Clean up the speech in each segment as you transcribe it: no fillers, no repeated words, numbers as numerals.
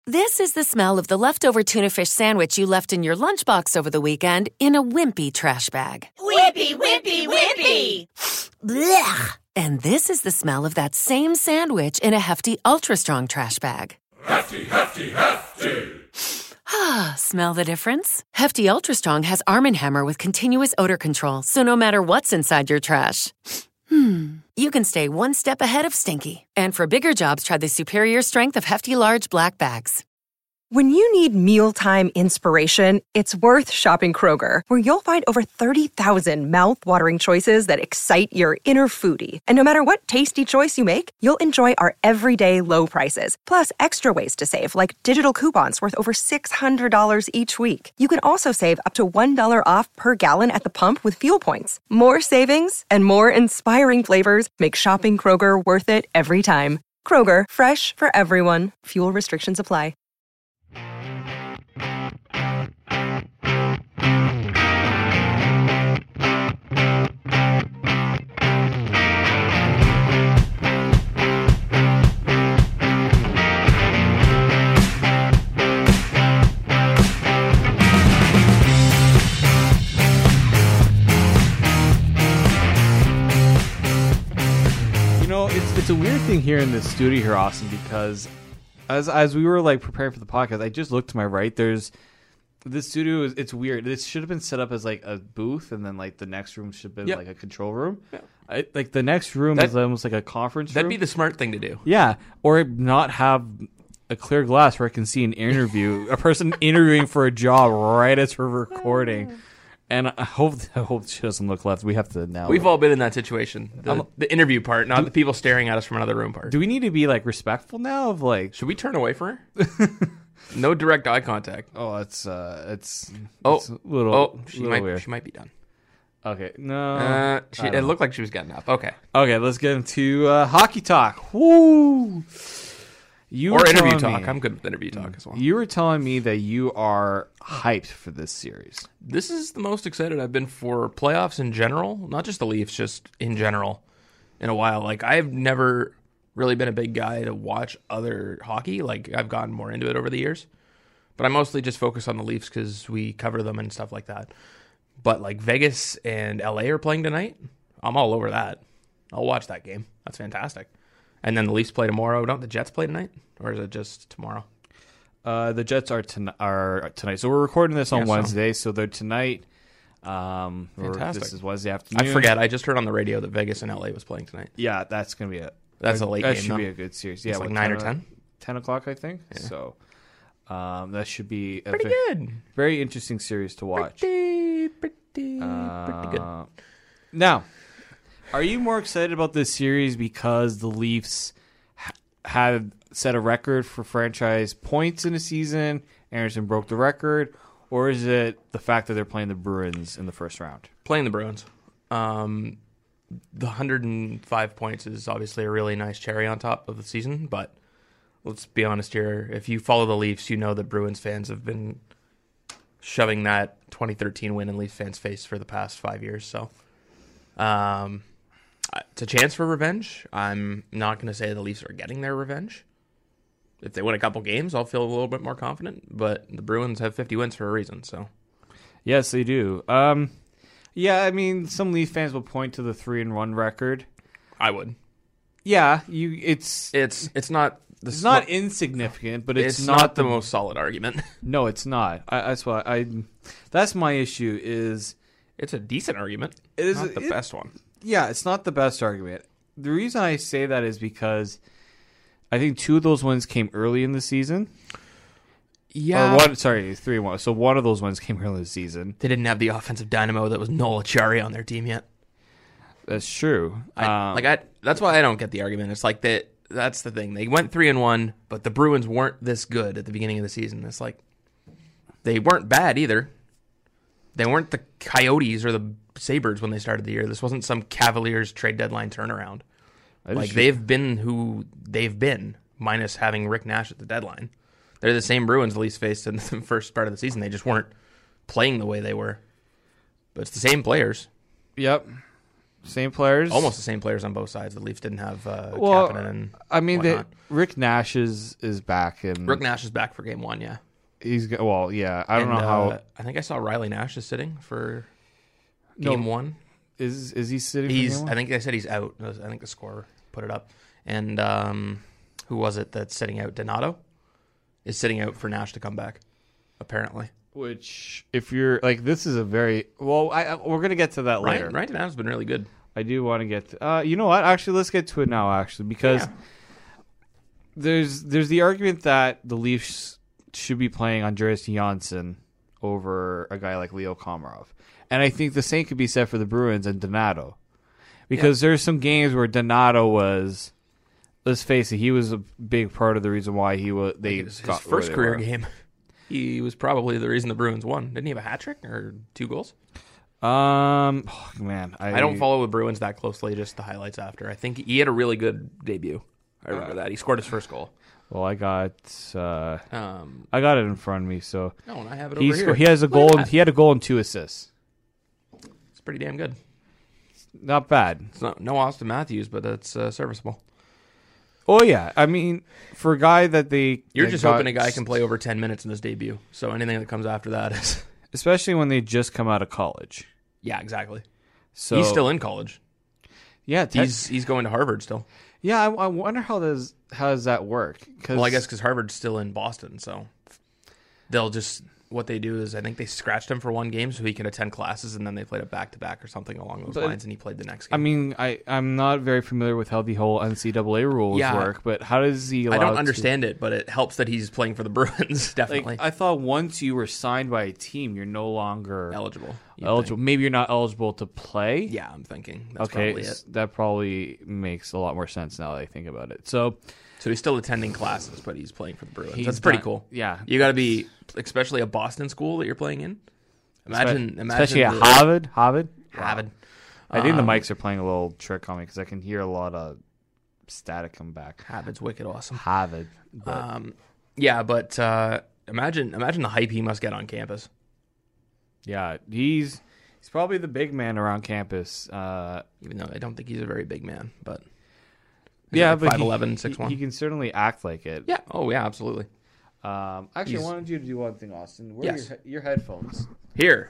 This is the smell of the leftover tuna fish sandwich you left in your lunchbox over the weekend in a wimpy trash bag. Wimpy, wimpy, wimpy! Blech! And this is the smell of that same sandwich in a Hefty Ultra Strong trash bag. Hefty, hefty, hefty! Ah, smell the difference? Hefty Ultra Strong has Arm & Hammer with continuous odor control, so no matter what's inside your trash, you can stay one step ahead of stinky. And for bigger jobs, try the superior strength of Hefty Large Black Bags. When you need mealtime inspiration, it's worth shopping Kroger, where you'll find over 30,000 mouth-watering choices that excite your inner foodie. And no matter what tasty choice you make, you'll enjoy our everyday low prices, plus extra ways to save, like digital coupons worth over $600 each week. You can also save up to $1 off per gallon at the pump with fuel points. More savings and more inspiring flavors make shopping Kroger worth it every time. Kroger, fresh for everyone. Fuel restrictions apply. It's a weird thing here in the studio here, Austin, because as we were like preparing for the podcast, I just looked to my right. There's this studio. It's weird. This should have been set up as like a booth, and then like the next room should have been like a control room. Yeah. Like the next room is almost like a conference room. That'd be the smart thing to do. Yeah, or not have a clear glass where I can see an interview, a person interviewing for a job right as we're recording. And I hope she doesn't look left. We have to now. We've all been in that situation. The interview part, not the people staring at us from another room part. Do we need to be like respectful now? Of like, should we turn away from her? No direct eye contact. Oh, it's a little. She might weird. She might be done. Okay, no. It looked like she was getting up. Okay, let's get into hockey talk. Woo! Or interview talk. I'm good with interview talk as well. You were telling me that you are hyped for this series. This is the most excited I've been for playoffs in general, not just the Leafs, just in general, in a while. Like, I've never really been a big guy to watch other hockey. Like, I've gotten more into it over the years. But I mostly just focus on the Leafs because we cover them and stuff like that. But, like, Vegas and LA are playing tonight. I'm all over that. I'll watch that game. That's fantastic. And then the Leafs play tomorrow. Don't the Jets play tonight? Or is it just tomorrow? The Jets are tonight. So we're recording this on Wednesday. So they're tonight. Fantastic. This is Wednesday afternoon. I forget. I just heard on the radio that Vegas and LA was playing tonight. Yeah, that's going to be That's a late game. That should be a good series. Yeah, it's like 9 or 10? 10 o'clock, I think. Yeah. So that should be pretty good. Very interesting series to watch. Pretty good. Now, are you more excited about this series because the Leafs had set a record for franchise points in a season? Anderson broke the record. Or is it the fact that they're playing the Bruins in the first round? Playing the Bruins. The 105 points is obviously a really nice cherry on top of the season, but let's be honest here. If you follow the Leafs, you know that Bruins fans have been shoving that 2013 win in Leafs fans' face for the past 5 years. So it's a chance for revenge. I'm not going to say the Leafs are getting their revenge. If they win a couple games, I'll feel a little bit more confident. But the Bruins have 50 wins for a reason. So, yes, they do. Yeah, I mean, some Leaf fans will point to the 3-1 record. I would. Yeah, it's not. It's not insignificant, but it's not the most solid argument. No, it's not. That's why that's my issue. Is it's a decent argument? It is not the best one. Yeah, it's not the best argument. The reason I say that is because I think 2 of those wins came early in the season. Yeah. 3-1. So one of those wins came early in the season. They didn't have the offensive dynamo that was Noel Acciari on their team yet. That's true. That's why I don't get the argument. It's like that. That's the thing. They went 3-1, but the Bruins weren't this good at the beginning of the season. It's like they weren't bad either. They weren't the Coyotes or the Sabres when they started the year. This wasn't some Cavaliers trade deadline turnaround. They've been who they've been, minus having Rick Nash at the deadline. They're the same Bruins the Leafs faced in the first part of the season. They just weren't playing the way they were. But it's the same players. Yep. Same players. Almost the same players on both sides. The Leafs didn't have Well, Kapanen and I mean, whatnot. Rick Nash is back, and Rick Nash is back for game 1, yeah. he's well, yeah. I don't know how I think I saw Riley Nash is sitting for game 1. is he sitting. for He's. game one? I think they said he's out. I think the scorer put it up. And who was it that's sitting out? Donato is sitting out for Nash to come back. Apparently, Which, if you're like, this is a very well. We're gonna get to that later. Ryan Donato's been really good. I do want to get. You know what? Actually, let's get to it now. Actually, because there's the argument that the Leafs should be playing Andreas Janssen over a guy like Leo Komarov, and I think the same could be said for the Bruins and Donato, because there's some games where Donato was. Let's face it, he was a big part of the reason why he was. His first career game, he was probably the reason the Bruins won. Didn't he have a hat trick or 2 goals? Man, I don't follow the Bruins that closely, just the highlights after. I think he had a really good debut. I remember that. He scored his first goal. Well, I got it in front of me, so No, and I have it over here. he has a Look goal. at And, that. he had a goal and 2 assists. It's pretty damn good. Not bad. It's not no Austin Matthews, but that's serviceable. Oh yeah, I mean, for a guy that they You're that just got- hoping a guy can play over 10 minutes in his debut. So anything that comes after that is... especially when they just come out of college. Yeah, exactly. So He's still in college. yeah, He's going to Harvard still. yeah. I wonder how does that work? Cause, Well, I guess because Harvard's still in Boston, so they'll just... What they do is, I think they scratched him for 1 game so he can attend classes, and then they played it back-to-back or something along those lines, and he played the next game. I mean, I'm not very familiar with how the whole NCAA rules work, but how does he? I don't understand it, but it helps that he's playing for the Bruins, definitely. Like, I thought once you were signed by a team, you're no longer eligible. you'd eligible. think. Maybe you're not eligible to play. Yeah, I'm thinking. That's Okay, probably it. that probably makes a lot more sense now that I think about it. So So he's still attending classes, but he's playing for the Bruins. He's That's pretty done- cool. yeah. You got to be, especially a Boston school that you're playing in. Imagine especially at the- Harvard. Harvard. I think the mics are playing a little trick on me because I can hear a lot of static come back. Harvard's wicked awesome. Harvard. But, Yeah, but imagine the hype he must get on campus. yeah, he's probably the big man around campus. Even though I don't think he's a very big man, but Yeah, like but 5'11", he 6'1". can certainly act like it. Yeah. Oh yeah, absolutely. Actually, I wanted you to do one thing, Austin. Where Yes. are your headphones? Here,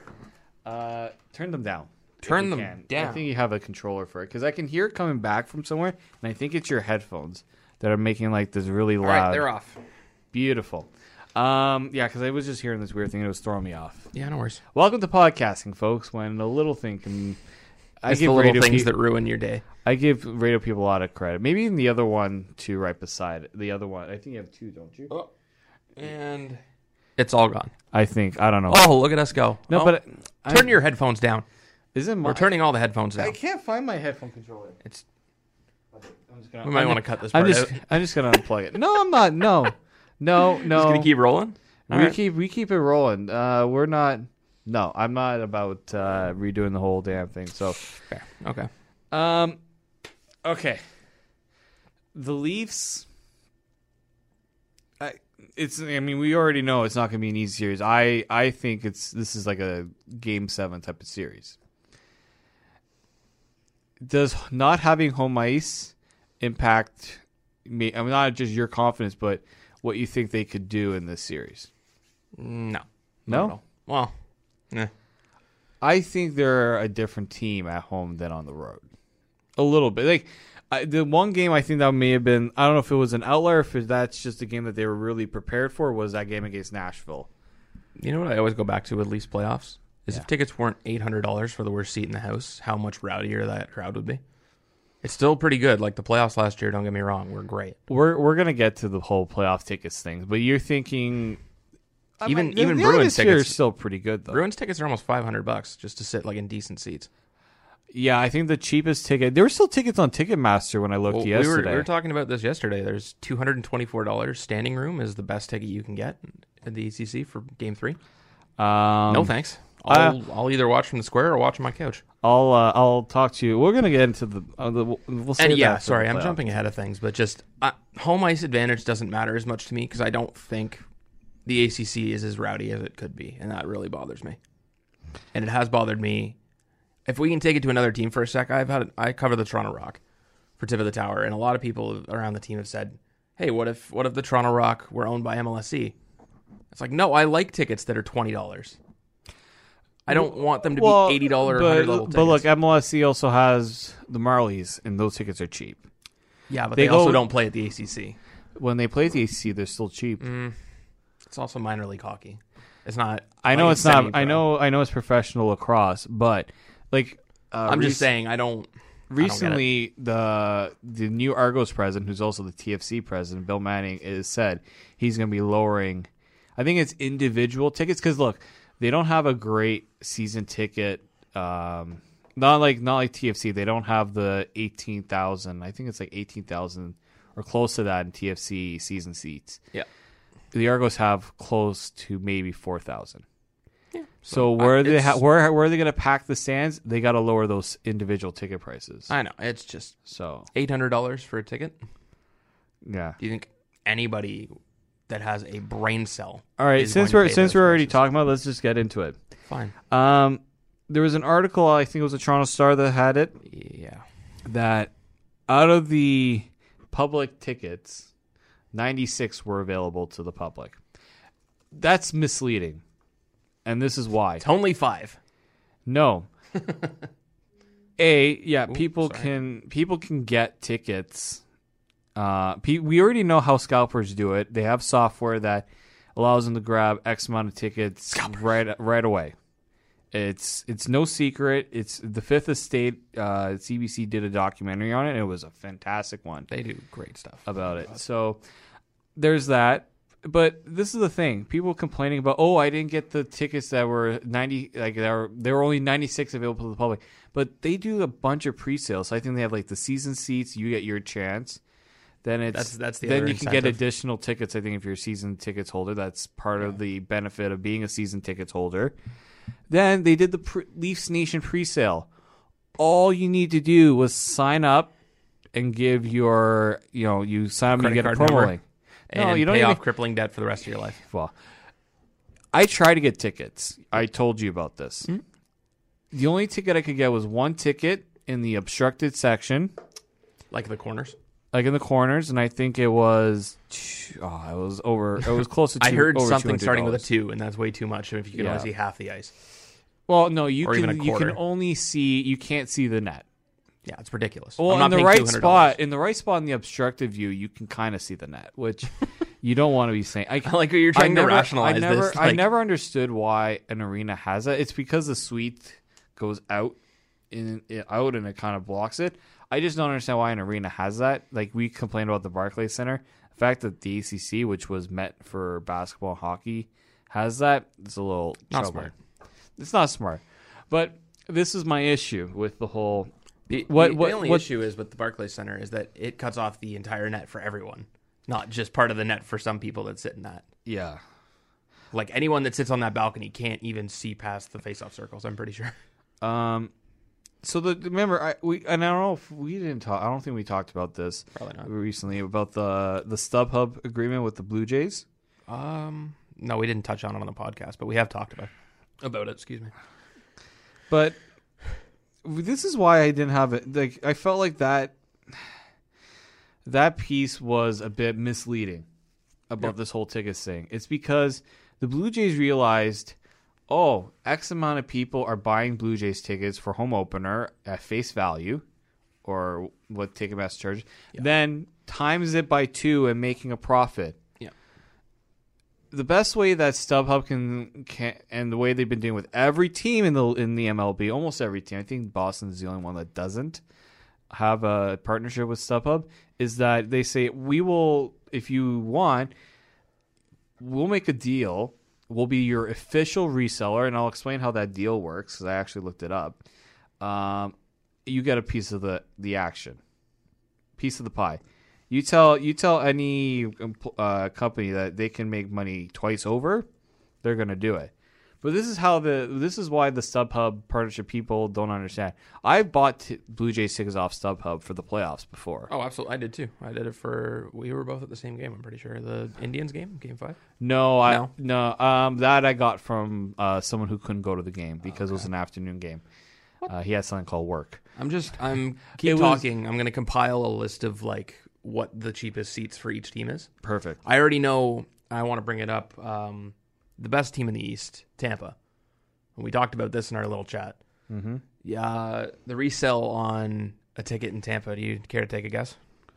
Turn them down. if Turn you them can. down. I think you have a controller for it because I can hear it coming back from somewhere, and I think it's your headphones that are making like this really loud. all right, they're off. Beautiful. Yeah, because I was just hearing this weird thing and it was throwing me off. Yeah, no worries. Welcome to podcasting, folks. When a little thing can, It's the little things that ruin your day. I give radio people a lot of credit. Maybe even the other one too, right beside it. The other one. I think you have 2, don't you? Oh, and it's all gone. I think. I don't know. Oh, look at us go. No, Oh, but turn your headphones down. Isn't my? We're turning all the headphones I down. can't find my headphone controller. It's. I'm just gonna, We might want to cut this part out. I'm just gonna unplug it. No, I'm not. No. Just gonna keep rolling. All We right. keep it rolling. We're not. No, I'm not about redoing the whole damn thing. So, Fair. Okay. okay. The Leafs. I mean, we already know it's not going to be an easy series. I think this is like a Game 7 type of series. Does not having home ice impact me? I mean, not just your confidence, but what you think they could do in this series? No. No? Not at all. Well. Eh. I think they're a different team at home than on the road. A little bit. Like the one game I think that may have been, I don't know if it was an outlier, if that's just a game that they were really prepared for, was that game against Nashville. You know what I always go back to with Leafs playoffs is Yeah. if tickets weren't $800 for the worst seat in the house, how much rowdier that crowd would be. It's still pretty good. Like the playoffs last year, don't get me wrong, were great. We're gonna get to the whole playoff tickets thing, but you're thinking Even the Bruins atmosphere tickets is still pretty good though. Bruins tickets are almost $500 just to sit like in decent seats. Yeah, I think the cheapest ticket. There were still tickets on Ticketmaster when I looked Well, yesterday. we were talking about this yesterday. There's $224 standing room is the best ticket you can get at the ECC for Game 3. No thanks. I'll either watch from the square or watch on my couch. I'll talk to you. We're gonna get into the. We'll save And yeah, that for sorry, the I'm playoff. jumping ahead of things, but just home ice advantage doesn't matter as much to me because I don't think the ACC is as rowdy as it could be, and that really bothers me. And it has bothered me If we can take it to another team for a sec, I cover the Toronto Rock for Tip of the Tower, and a lot of people around the team have said, "Hey, what if the Toronto Rock were owned by MLSE?" It's like, no, I like tickets that are $20. I don't want them to be $80 or $100 level tickets. But look, MLSE also has the Marlies, and those tickets are cheap. Yeah, but they also don't play at the ACC. When they play at the ACC, they're still cheap. It's also minor league hockey. It's not. I know it's not. I know it's professional lacrosse, but like I'm just saying, I don't. Recently, the new Argos president, who's also the TFC president, Bill Manning, has said he's going to be lowering. I think it's individual tickets because look, they don't have a great season ticket. Not like TFC. They don't have the 18,000. I think it's like 18,000 or close to that in TFC season seats. Yeah. The Argos have close to maybe 4,000. Yeah. So where are they going to pack the stands? They got to lower those individual ticket prices. I know. It's just so $800 for a ticket. Yeah. Do you think anybody that has a brain cell? All right. Since we're already talking about it, let's just get into it. Fine. There was an article, I think it was a Toronto Star that had it. Yeah. That out of the public tickets, 96 were available to the public. That's misleading. And this is why. It's only 5. No. People can get tickets. We already know how scalpers do it. They have software that allows them to grab X amount of tickets right away. It's no secret. It's the Fifth Estate. CBC did a documentary on it, and it was a fantastic one. They do great stuff about it. So there's that. But this is the thing: people complaining about, I didn't get the tickets that were 90. Like there were only 96 available to the public. But they do a bunch of pre-sales. So I think they have like the season seats. You get your chance. Then that's the then other you incentive. can get additional tickets. I think if you're a season tickets holder, that's part of the benefit of being a season tickets holder. Then they did the Leafs Nation pre-sale. All you need to do was sign up and give you sign up and you get a promo link. And you don't pay off crippling debt for the rest of your life. Well, I tried to get tickets. I told you about this. Mm-hmm. The only ticket I could get was one ticket in the obstructed section. Like the corners? Like in the corners, and I think it was close to I heard something $200. Starting with a 2, and that's way too much if you can only see half the ice. Well, no, you can only see, you can't see the net. Yeah, it's ridiculous. Well, in the right spot in the obstructed view, you can kind of see the net, which you don't want to be saying. I like how you're trying to rationalize this. I never understood why an arena has that. It's because the suite goes out and it kind of blocks it. I just don't understand why an arena has that. Like we complained about the Barclays Center. The fact that the ACC, which was meant for basketball and hockey, has that, it's a little not smart. It's not smart. But this is my issue with the whole. The only issue is with the Barclays Center is that it cuts off the entire net for everyone, not just part of the net for some people that sit in that. Yeah. Like anyone that sits on that balcony can't even see past the face-off circles, I'm pretty sure. So remember, I don't know if we didn't talk. I don't think we talked about this recently about the StubHub agreement with the Blue Jays. No, we didn't touch on it on the podcast, but we have talked about it. Excuse me. But this is why I didn't have it. Like I felt like that piece was a bit misleading about this whole tickets thing. It's because the Blue Jays realized, X amount of people are buying Blue Jays tickets for home opener at face value, or what Ticketmaster charges, then times it by 2 and making a profit. Yeah. The best way that StubHub can and the way they've been doing with every team in the MLB, almost every team, I think Boston is the only one that doesn't have a partnership with StubHub, is that they say, we will, if you want, we'll make a deal. We'll be your official reseller, and I'll explain how that deal works because I actually looked it up. You get a piece of the action, piece of the pie. You tell any company that they can make money twice over, they're going to do it. But this is why the StubHub partnership people don't understand. I bought Blue Jays tickets off StubHub for the playoffs before. Oh, absolutely. I did too. I did it we were both at the same game, I'm pretty sure. The Indians game, Game 5? No. That I got from someone who couldn't go to the game because it was an afternoon game. He has something called work. Keep talking. I'm going to compile a list of like what the cheapest seats for each team is. Perfect. I already know. I want to bring it up. The best team in the East, Tampa. We talked about this in our little chat. Mm-hmm. Yeah, the resale on a ticket in Tampa. Do you care to take a guess?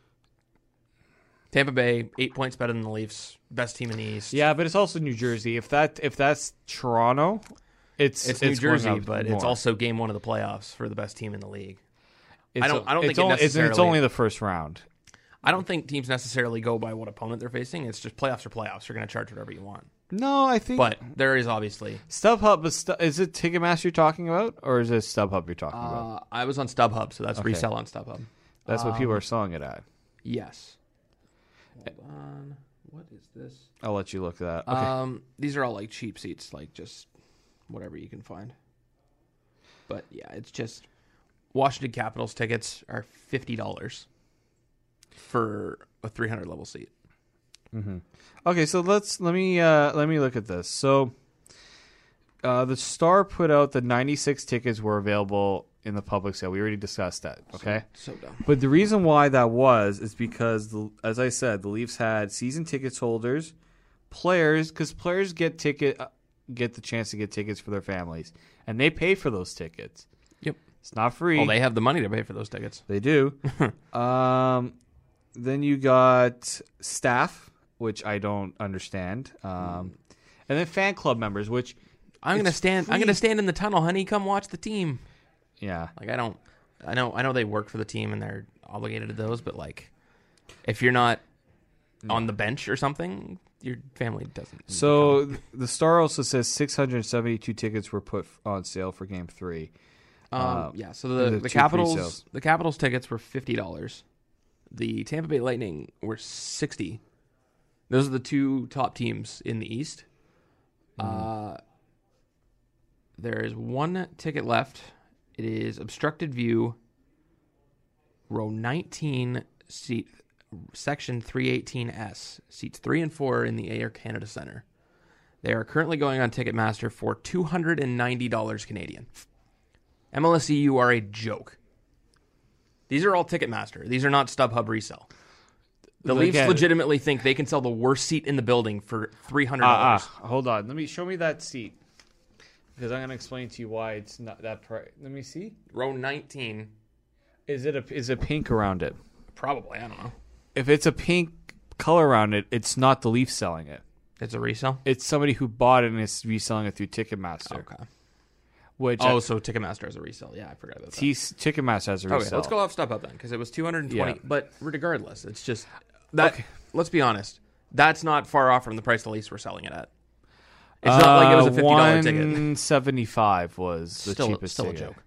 Tampa Bay, 8 points better than the Leafs. Best team in the East. Yeah, but it's also New Jersey. If that's Toronto, it's New Jersey, going up but more. it's also game one of the playoffs for the best team in the league. It's I don't think it necessarily. It's only the first round. I don't think teams necessarily go by what opponent they're facing. It's just playoffs are playoffs. You're going to charge whatever you want. No, I think. But there is obviously StubHub. Is it Ticketmaster you're talking about, or is it StubHub you're talking about? I was on StubHub, so that's Okay. resell on StubHub. That's what people are selling it at. Yes. Hold on. What is this? I'll let you look at that. Okay. These are all like cheap seats, like just whatever you can find. But yeah, it's just Washington Capitals tickets are $50 for a 300 level seat. Mm-hmm. Okay, so let me look at this. So, the Star put out the 96 tickets were available in the public sale. We already discussed that. Okay, So dumb. but the reason why that is because, as I said, the Leafs had season tickets holders, players, because players get the chance to get tickets for their families, and they pay for those tickets. Yep. It's not free. Well, they have the money to pay for those tickets. They do. Then you got staff, which I don't understand, and then fan club members, which I'm gonna stand in the tunnel, honey. Come watch the team. yeah. Like I know they work for the team and they're obligated to those, but like if you're not on the bench or something, your family doesn't. So the Star also says 672 tickets were put on sale for Game 3. Yeah. So the two Capitals pre-sales. tickets were $50. The Tampa Bay Lightning were $60. Those are the two top teams in the East. There is one ticket left. It is obstructed view, row 19, section 318S, seats 3 and 4 in the Air Canada Centre. They are currently going on Ticketmaster for $290 Canadian. MLSE, you are a joke. These are all Ticketmaster. These are not StubHub resale. The Leafs legitimately think they can sell the worst seat in the building for $300. Hold on. Show me that seat. Because I'm going to explain to you why it's not that price. Let me see. Row 19. Is it pink around it? Probably. I don't know. If it's a pink color around it, it's not the Leafs selling it. It's a resale? It's somebody who bought it and is reselling it through Ticketmaster. Okay. So Ticketmaster has a resale. Yeah, I forgot about that. Ticketmaster has a resale. Okay, let's go off StubHub then, because it was $220. Yeah. But regardless, it's just that. Okay. Let's be honest. That's not far off from the price the Leafs were selling it at. It's not like it was a $50 ticket. $175 was the cheapest still ticket. a joke.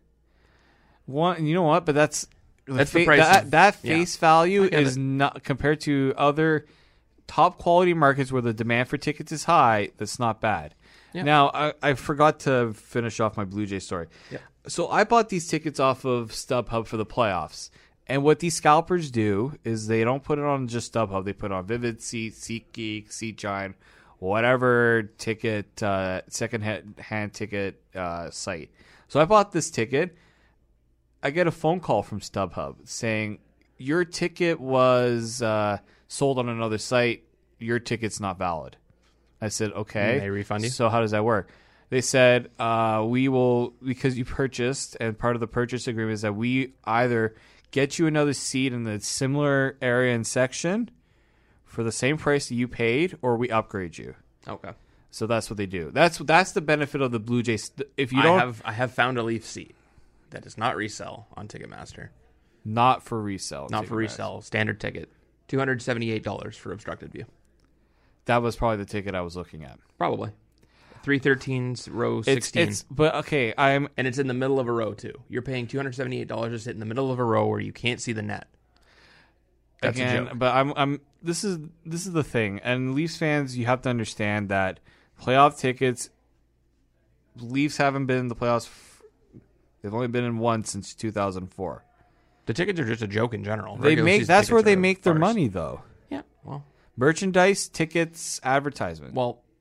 You know what? But that's the price. That face value is not compared to other top quality markets where the demand for tickets is high. That's not bad. Yeah. Now, I forgot to finish off my Blue Jay story. Yeah. So I bought these tickets off of StubHub for the playoffs. And what these scalpers do is they don't put it on just StubHub. They put it on Vivid Seat, SeatGeek, SeatGiant, whatever ticket, second-hand ticket site. So I bought this ticket. I get a phone call from StubHub saying, your ticket was sold on another site. Your ticket's not valid. I said, okay. And they refund you? So how does that work? They said, we will, because you purchased, and part of the purchase agreement is that we either get you another seat in the similar area and section for the same price that you paid, or we upgrade you. Okay. So that's what they do. That's the benefit of the Blue Jays. If you I have found a Leaf seat that is not resell on Ticketmaster. Not for resale. Not for resell. Standard ticket. $278 for obstructed view. That was probably the ticket I was looking at. Probably. 313's row 16. But okay, and it's in the middle of a row too. You're paying $278 to sit in the middle of a row where you can't see the net. That's a joke. But this is the thing. And Leafs fans, you have to understand that playoff tickets, Leafs haven't been in the playoffs. They've only been in one since 2004. The tickets are just a joke in general. That's where they make their money, though. Yeah, well. Merchandise, tickets, advertisements. Well,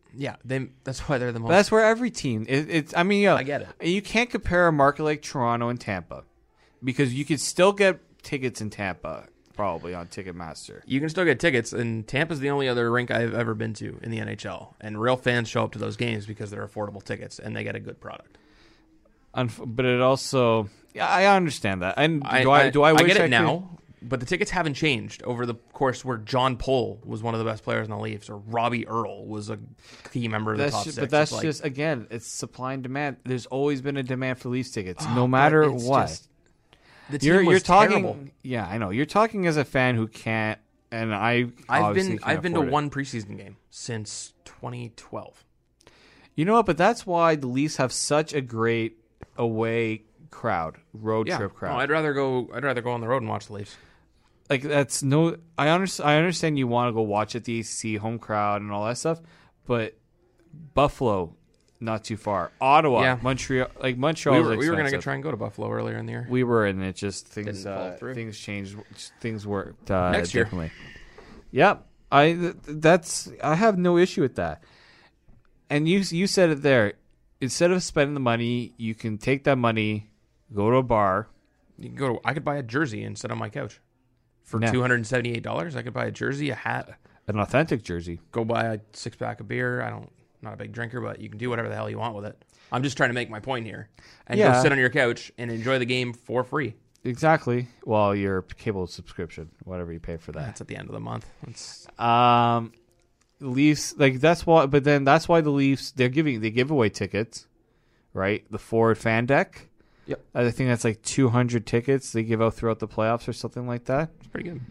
Yeah, that's why they're the most. But that's where every team. I mean, yeah, I get it. You can't compare a market like Toronto and Tampa because you could still get tickets in Tampa probably on Ticketmaster. You can still get tickets, and Tampa's the only other rink I've ever been to in the NHL. And real fans show up to those games because they're affordable tickets and they get a good product. But it also, yeah, I understand that. And I wish get it could- now, but the tickets haven't changed over the course where John Pohl was one of the best players in the Leafs, or Robbie Earl was a key member of the top six. But that's It's just, again, it's supply and demand. There's always been a demand for Leafs tickets, no matter but it's what. just- the team was talking. terrible. Yeah, I know. You're talking as a fan who can't, and I've been to afford it. one preseason game since 2012. You know what? But that's why the Leafs have such a great away crowd, road trip crowd. No, I'd rather go on the road and watch the Leafs. Like that's no. I understand you want to go watch at the ACC, home crowd, and all that stuff, but Buffalo, not too far. Ottawa, Yeah. Montreal, Montreal. We were going to try and go to Buffalo earlier in the year. We were, and it just things Didn't fall through. things changed. Things worked Next year. differently. Yep, I have no issue with that. And you said it there. Instead of spending the money, you can take that money, go to a bar. You can I could buy a jersey and sit on my couch for Yeah. $278. I could buy a jersey, a hat, An authentic jersey. go buy a 6-pack of beer. Not a big drinker, but you can do whatever the hell you want with it. I'm just trying to make my point here. And Yeah. go sit on your couch and enjoy the game for free. Exactly. Well, your cable subscription, whatever you pay for that. That's at the end of the month. It's, Leafs, that's why. But then that's why the Leafs they give away tickets, right? The Ford fan deck. Yep. I think that's like 200 tickets they give out throughout the playoffs or something like that. it's pretty good.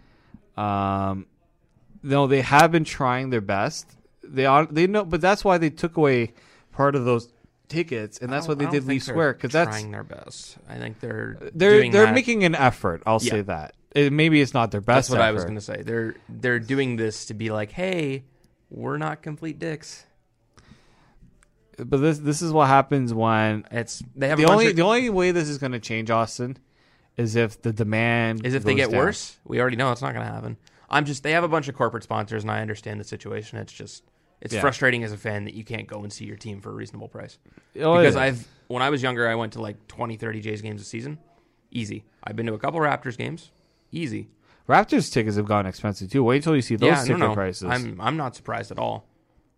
No, they have been trying their best. They know, but that's why they took away part of those tickets, and that's why they did Leaf Square because that's trying their best. I think they're they're that. making an effort. I'll say that. Maybe it's not their best. That's what I was effort. going to say. They're doing this to be like, hey, we're not complete dicks. But this is what happens when They have the only way this is going to change, Austin, is if the demand is if they goes get down. worse. We already know it's not going to happen. They have a bunch of corporate sponsors, and I understand the situation. It's frustrating as a fan that you can't go and see your team for a reasonable price. Oh, Because yeah. when I was younger, I went to like 20, 30 Jays games a season. Easy. I've been to a couple Raptors games. Easy. Raptors tickets have gotten expensive too. Wait until you see those ticket prices. I'm not surprised at all.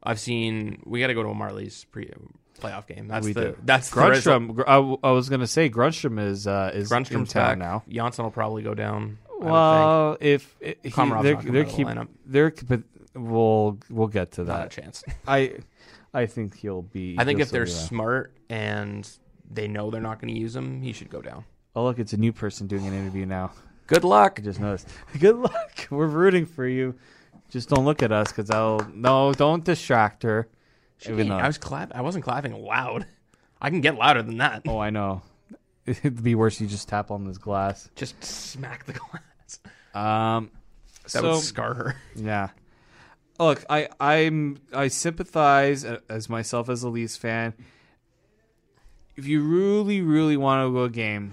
We got to go to a Marlies playoff game. That's that's the result. Grunstrom. I was going to say Grunstrom is in Grunstrom's town back now. Janssen will probably go down. Well, if Komarov's not gonna be out of the lineup. but we'll get to Not a that. chance. I think he'll be. I think he'll if they're still be there. smart and they know they're not going to use him, he should go down. Oh look, it's a new person doing an interview now. Good luck. I just noticed. Good luck. We're rooting for you. Just don't look at us because don't distract her. Even though, I wasn't clapping loud. I can get louder than that. oh, I know. It'd be worse. You just tap on this glass. Just smack the glass. That That would scar her. Yeah. Look, I sympathize as myself as a Leafs fan. If you really, really want to go a game,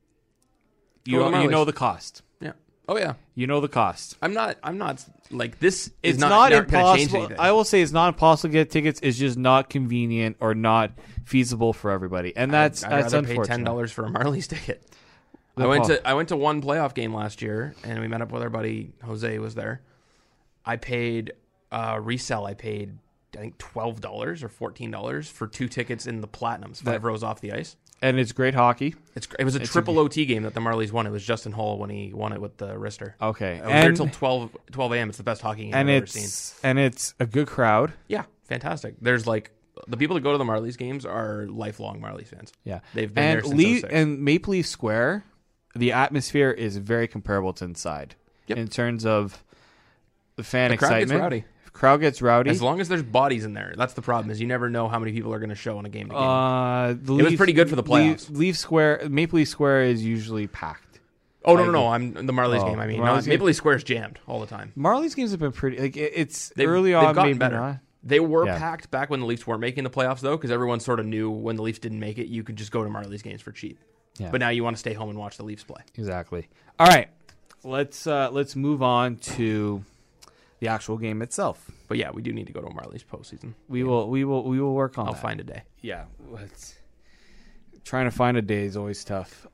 you Go to Marlies. know the cost. Yeah. Oh yeah. You know the cost. I'm not like this. It's Is not gonna change impossible. anything. I will say it's not impossible to get tickets. It's just not convenient or not feasible for everybody, and that's I'd rather pay unfortunate. $10 for a Marlies ticket. No I went to one playoff game last year, and we met up with our buddy Jose. Was there? I paid resell. I paid I think $12 or $14 for 2 tickets in the Platinums, 5 rows off the ice. And it's great hockey. It was a triple OT game that the Marlies won. It was Justin Hull when he won it with the wrister. Okay, I was there till 12 a.m. It's the best hockey game I've ever seen. And it's a good crowd. Yeah, fantastic. There's like the people that go to the Marlies games are lifelong Marlies fans. Yeah, They've been there since 06. And Maple Leaf Square, the atmosphere is very comparable to inside in terms of the fan The crowd gets excitement. rowdy. Crowd gets rowdy. As long as there's bodies in there, that's the problem. Is you never know how many people are going to show in a game. To game. It was pretty good for the playoffs. Leaf Square, Maple Leaf Square is usually packed. No. I'm the Marlies game. I mean, Marlies game. Maple Leaf Square's jammed all the time. Marlies games have been pretty. Like it's They've early on, gotten maybe better. not. They were packed back when the Leafs weren't making the playoffs, though, because everyone sort of knew when the Leafs didn't make it, you could just go to Marlies games for cheap. Yeah. But now you want to stay home and watch the Leafs play. Exactly. All right, let's move on to the actual game itself. But yeah, we do need to go to a Marlies postseason. We will work on I'll that. find a day. Yeah. Trying to find a day is always tough.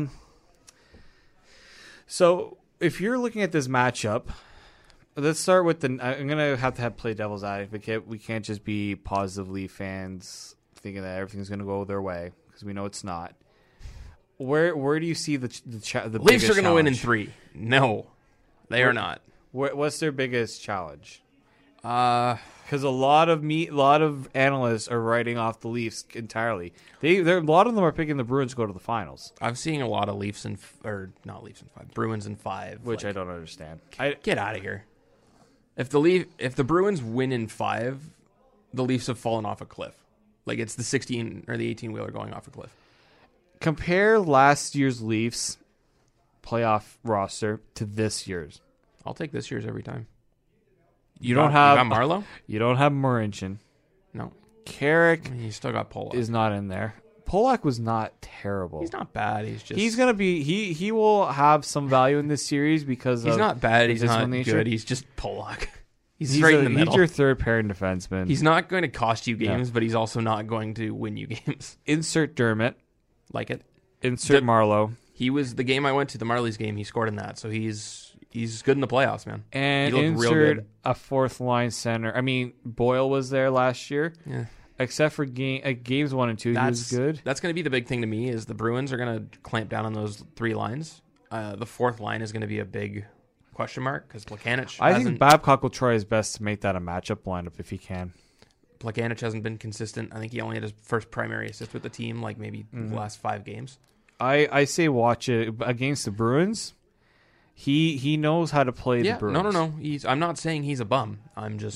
So if you're looking at this matchup, let's start with I'm gonna have to play devil's advocate. We can't just be positive Leaf fans thinking that everything's gonna go their way, because we know it's not. Where do you see the Leafs are going to win in challenge? 3. No, they are not. What's their biggest challenge? Uh, Because a lot of analysts are writing off the Leafs entirely. A lot of them are picking the Bruins to go to the finals, I'm seeing a lot of Leafs not Leafs in 5, Bruins in 5, which I don't understand. Get out of here. If the Bruins win in 5, the Leafs have fallen off a cliff. Like it's the 16 or the 18 wheeler going off a cliff. Compare last year's Leafs playoff roster to this year's. I'll take this year's every time. You got Marleau? You don't have Marincin. No. Carrick You still got Polak. is not in there. Polak was not terrible. He's not bad. He's gonna be. He will have some value in this series because He's not bad. He's physical not nature. good. He's just Polak. He's right in the middle. He's your third pairing defenseman. He's not going to cost you games, but he's also not going to win you games. Insert Dermott. Like it. Insert Marleau. He was the game I went to, the Marlies game. He scored in that, so he's good in the playoffs, man. And he looked real insert good. a fourth line center. I mean, Boyle was there last year. Yeah. Except for games 1 and 2, he was good. That's going to be the big thing to me is the Bruins are going to clamp down on those 3 lines. The fourth line is going to be a big question mark because Plekanec I think Babcock will try his best to make that a matchup lineup if he can. Plekanec hasn't been consistent. I think he only had his first primary assist with the team, like maybe the last 5 games. I say watch it against the Bruins. He knows how to play the Bruins. No. I'm not saying he's a bum. I'm just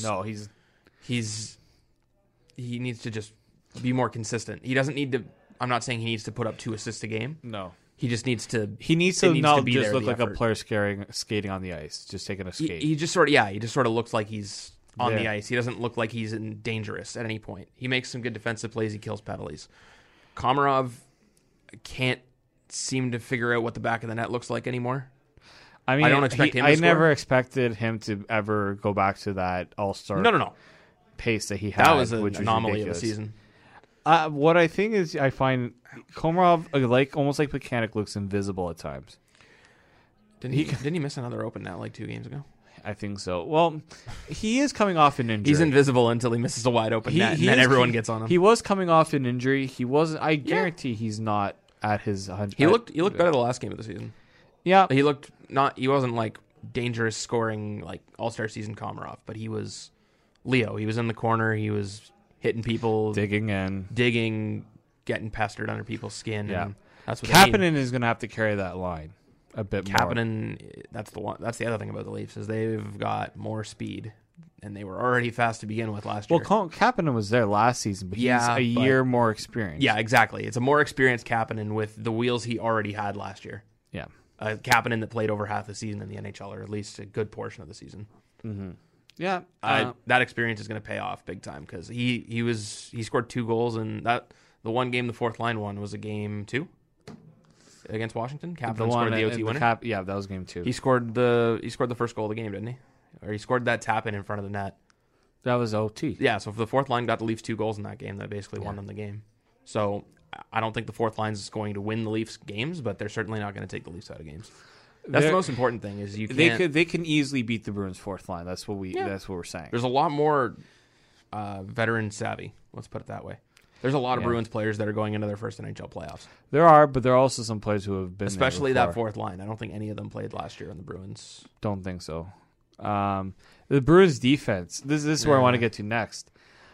he needs to just be more consistent. He doesn't need to. I'm not saying he needs to put up 2 assists a game. No. He just needs to. He needs to not be just there, look the like effort. a player skating on the ice, just taking a skate. He just sort of looks like he's on the Yeah. ice. He doesn't look like he's dangerous at any point. He makes some good defensive plays. He kills penalties. Komarov can't seem to figure out what the back of the net looks like anymore. I mean, I don't expect him to I score. never expected him to ever go back to that All-Star No. pace that he had. That was an which anomaly was of the ridiculous. season. What I think is I find Komarov almost like Plekanec looks invisible at times. Didn't he miss another open net like 2 games ago? I think so. Well, he is coming off an injury. He's invisible until he misses a wide open net, and then everyone gets on him. He was coming off an injury. He wasn't. I guarantee he's not at his 100. He looked better the last game of the season. Yeah, He looked not. He wasn't like dangerous scoring like All-Star season Komarov, but he was Leo. He was in the corner. He was hitting people, digging in. getting pestered under people's skin. Yeah. And that's what they need. Kapanen is going to have to carry that line a bit more. Kapanen, that's the one. That's the other thing about the Leafs is they've got more speed, and they were already fast to begin with last year. Well, Kapanen was there last season, but he's a year more experienced. Yeah, exactly. It's a more experienced Kapanen with the wheels he already had last year. Yeah. Kapanen that played over half the season in the NHL, or at least a good portion of the season. Yeah. That experience is going to pay off big time because he scored 2 goals, and that the one game the fourth line won was a game 2 against Washington. Kapanen scored the OT winner. Yeah, that was game 2. He scored the first goal of the game, didn't he? Or he scored that tap in front of the net. That was OT. Yeah, so if the fourth line got the Leafs 2 goals in that game, that basically won them the game. So I don't think the fourth line is going to win the Leafs games, but they're certainly not going to take the Leafs out of games. That's the most important thing is you can't. They can easily beat the Bruins fourth line. That's what we're saying. There's a lot more veteran savvy. Let's put it that way. There's a lot of Bruins players that are going into their first NHL playoffs. There are, but there are also some players who have been especially there that fourth line. I don't think any of them played last year on the Bruins. Don't think so. The Bruins defense. This is where I want to get to next.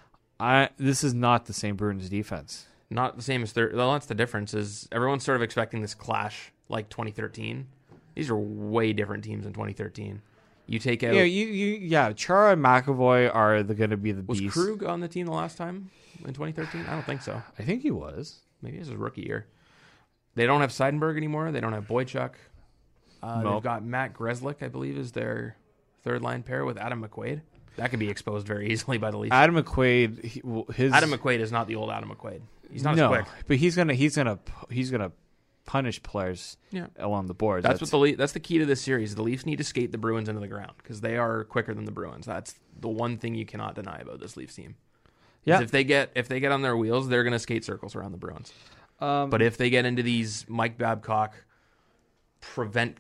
This is not the same Bruins defense. Not the same as well, that's the difference. Is everyone's sort of expecting this clash like 2013. These are way different teams in 2013. You take out Chara and McAvoy are going to be the was beast. Krug on the team the last time in 2013? I don't think so. I think he was. Maybe this is rookie year. They don't have Seidenberg anymore. They don't have Boychuk. They've got Matt Grzelcyk, I believe, is their third line pair with Adam McQuaid. That could be exposed very easily by the Leafs. Adam McQuaid, Adam McQuaid is not the old Adam McQuaid. He's not as quick. But he's gonna punish players Yeah. along the board. That's the key to this series. The Leafs need to skate the Bruins into the ground because they are quicker than the Bruins. That's the one thing you cannot deny about this Leafs team. Yeah. If they get on their wheels, they're going to skate circles around the Bruins. But if they get into these Mike Babcock prevent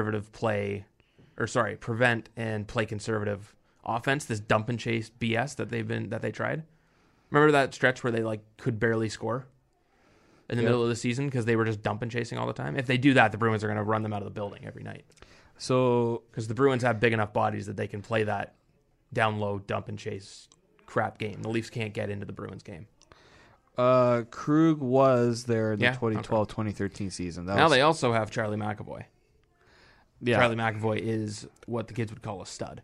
and play conservative offense, this dump and chase BS that they tried. Remember that stretch where they like could barely score in the middle of the season because they were just dump and chasing all the time? If they do that, the Bruins are going to run them out of the building every night. So because the Bruins have big enough bodies that they can play that down low dump and chase crap game. The Leafs can't get into the Bruins game. Krug was there in the 2012-2013 season. They also have Charlie McAvoy. Yeah. Charlie McAvoy is what the kids would call a stud.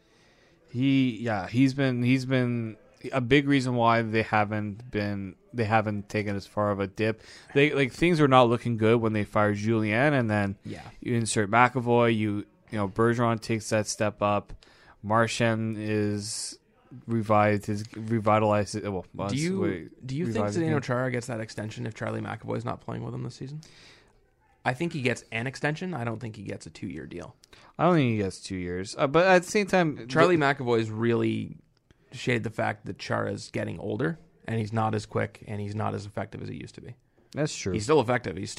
He's been a big reason why they haven't taken as far of a dip. Things were not looking good when they fired Julien, and then you insert McAvoy. You know Bergeron takes that step up. Marchand is revitalized. Well, do you think Zdeno Chara gets that extension if Charlie McAvoy is not playing with him this season? I think he gets an extension. I don't think he gets a 2-year deal. I don't think he gets 2 years. But at the same time, Charlie McAvoy's really shaded the fact that Chara's getting older and he's not as quick and he's not as effective as he used to be. That's true. He's still effective. He's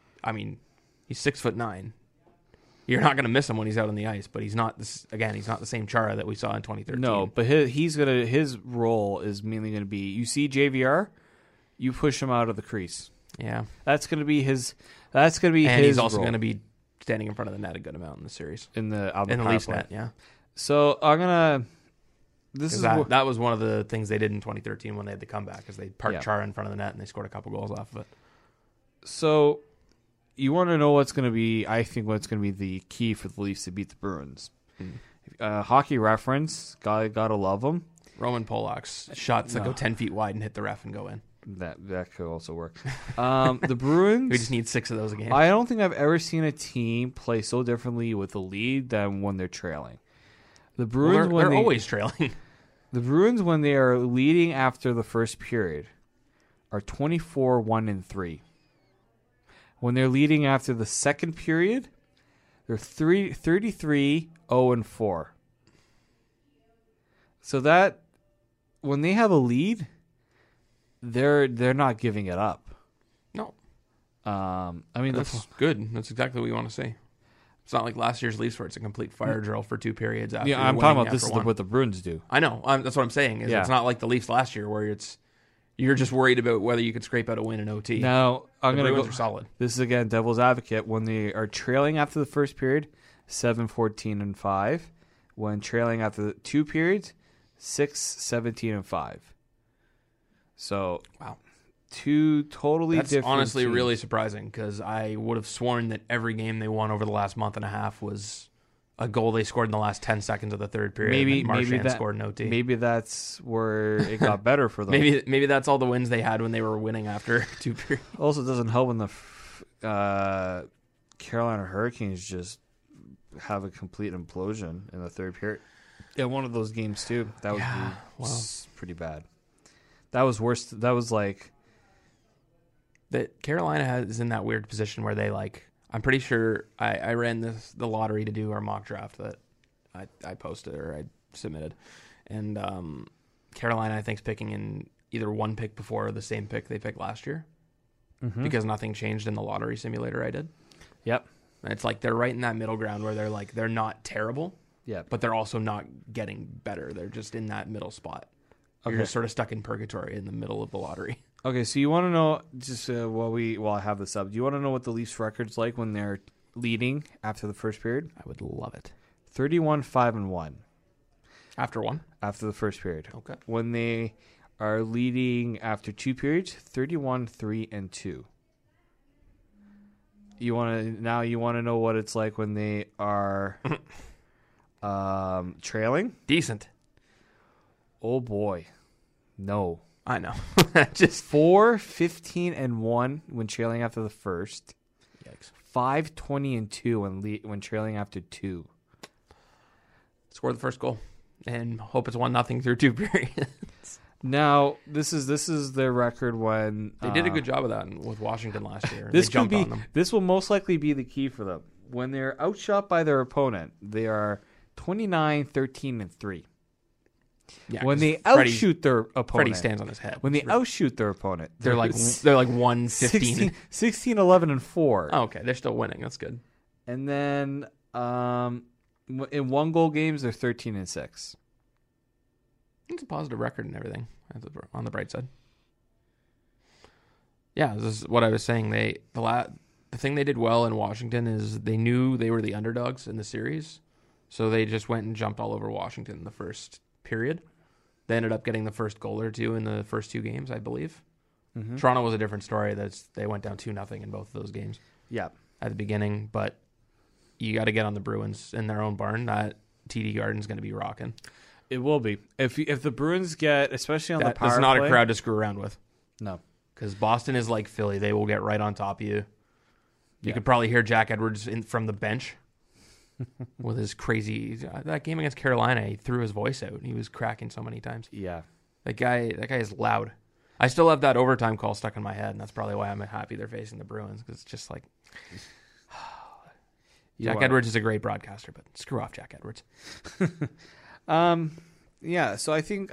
6'9". You're not going to miss him when he's out on the ice, but he's not the same Chara that we saw in 2013. No, but his role is mainly going to be, you see JVR, you push him out of the crease. Yeah. That's going to be his and he's also role. going to be standing in front of the net a good amount in the series. In the Leafs net, yeah. So I'm going to that was one of the things they did in 2013 when they had the comeback, is they parked Chara in front of the net and they scored a couple goals off of it. So you want to know what's going to be, I think what's going to be the key for the Leafs to beat the Bruins. Hockey reference, gotta love them. Roman Polak's shots that go 10 feet wide and hit the ref and go in. That could also work. The Bruins, we just need 6 of those a game. I don't think I've ever seen a team play so differently with the lead than when they're trailing. The Bruins, they're always trailing. The Bruins, when they are leading after the first period, are 24-1-3. When they're leading after the second period, they're 33-0-4. So that when they have a lead, they're not giving it up. No. That's good. That's exactly what you want to see. It's not like last year's Leafs where it's a complete fire drill for 2 periods. After I'm talking about this is what the Bruins do. I know. That's what I'm saying. It's not like the Leafs last year where you're just worried about whether you could scrape out a win in OT. Now the Bruins are solid. This is again devil's advocate. When they are trailing after the first period, 7-14-5. When trailing after the 2 periods, 6-17-5. So wow. 2 totally That's different honestly teams. really surprising because I would have sworn that every game they won over the last month and a half was a goal they scored in the last 10 seconds of the third period. Maybe Marchand scored an OT. Maybe that's where it got better for them. maybe that's all the wins they had when they were winning after 2 periods. Also, it doesn't help when the Carolina Hurricanes just have a complete implosion in the third period. Yeah, one of those games too. That was pretty bad. That was worse. That was like that Carolina is in that weird position where they I'm pretty sure I ran the lottery to do our mock draft that I posted or I submitted, and Carolina I think is picking in either one pick before or the same pick they picked last year because nothing changed in the lottery simulator I did. Yep. And it's they're right in that middle ground where they're not terrible, but they're also not getting better. They're just in that middle spot. You're just sort of stuck in purgatory in the middle of the lottery. Okay, so you want to know, just while I have this up, do you want to know what the Leafs record's like when they're leading after the first period? I would love it. 31-5-1. After one? After the first period. Okay. When they are leading after 2 periods, 31-3-2. You want to know what it's like when they are trailing? Decent. Oh boy. No. I know. Just 4-15-1 when trailing after the first. Yikes. 5-20-2 when trailing after 2. Score the first goal and hope it's 1-0 through 2 periods. Now, this is their record when They did a good job of that with Washington last year. This They jumped could be. on them. This will most likely be the key for them. When they're outshot by their opponent, they are 29, 13, and 3. Yeah, When 'cause they Freddie- outshoot their opponent, Freddie stands on his head. When they outshoot their opponent, they're like 115. 16, 11, and 4. Oh, okay, they're still winning. That's good. And then in 1-goal games, they're 13 and 6. It's a positive record and everything on the bright side. Yeah, this is what I was saying. The thing they did well in Washington is they knew they were the underdogs in the series, so they just went and jumped all over Washington in the first period. They ended up getting the first goal or two in the first 2 games, I believe. Mm-hmm. Toronto was a different story. They went down 2-0 in both of those games. Yeah, at the beginning, but you got to get on the Bruins in their own barn. That TD Garden's going to be rocking. it will be. If the Bruins get, especially on the power That's not play, a crowd to screw around with. No. Because Boston is like Philly. They will get right on top of you. You could probably hear Jack Edwards from the bench with his crazy... That game against Carolina, he threw his voice out. He was cracking so many times. Yeah. That guy is loud. I still have that overtime call stuck in my head, and that's probably why I'm happy they're facing the Bruins, because it's just like... Jack Edwards is a great broadcaster, but screw off Jack Edwards. Yeah, so I think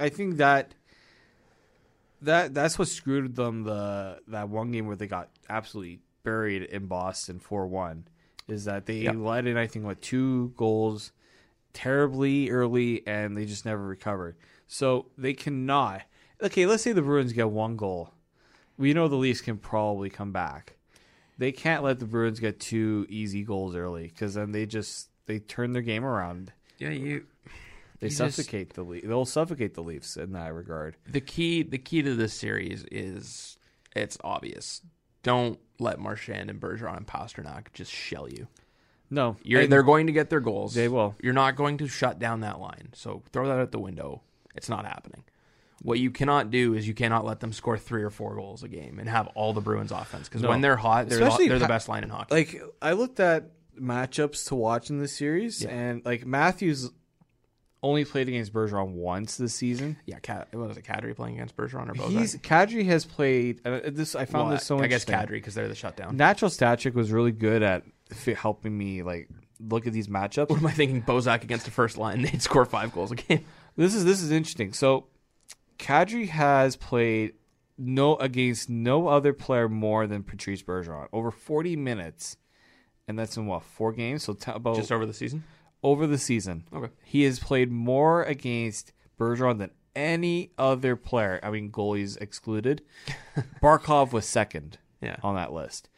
that's what screwed them that one game where they got absolutely buried in Boston 4-1 is that they let in, I think, 2 goals terribly early, and they just never recovered. So they cannot. Okay, let's say the Bruins get 1 goal. We know the Leafs can probably come back. They can't let the Bruins get 2 easy goals early, because then they turn their game around. Yeah, They suffocate the Leafs. They'll suffocate the Leafs in that regard. The key to this series is it's obvious. Don't let Marchand and Bergeron and Pasternak just shell you. No, They're going to get their goals. They will. You're not going to shut down that line. So throw that out the window. It's not happening. What you cannot do is you cannot let them score 3 or 4 goals a game and have all the Bruins offense. Because when they're hot, they're the best line in hockey. Like, I looked at matchups to watch in this series, and like Matthews only played against Bergeron once this season. Yeah, what was it, Kadri playing against Bergeron or both? Kadri has played this. I found this so interesting. I guess Kadri because they're the shutdown. Natural Static was really good at helping me like look at these matchups. What am I thinking? Bozak against the first line, they'd score 5 goals a game. This is interesting. So Kadri has played against no other player more than Patrice Bergeron over 40 minutes, and that's in 4 games. So about just over the season. Over the season. Okay. He has played more against Bergeron than any other player. I mean, goalies excluded. Barkov was second on that list.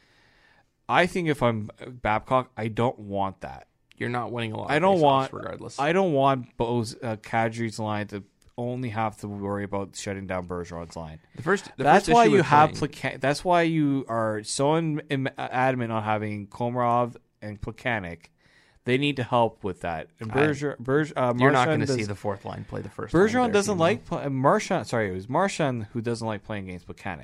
I think if I'm Babcock, I don't want that. You're not winning a lot. I don't want regardless. I don't want Kadri's line to only have to worry about shutting down Bergeron's line. That's why you have that's why you are so adamant on having Komarov and Plekanec. They need to help with that. And you're not going to see the 4th line play the first. Bergeron doesn't like Marchand. Sorry, it was Marchand who doesn't like playing against Plekanec.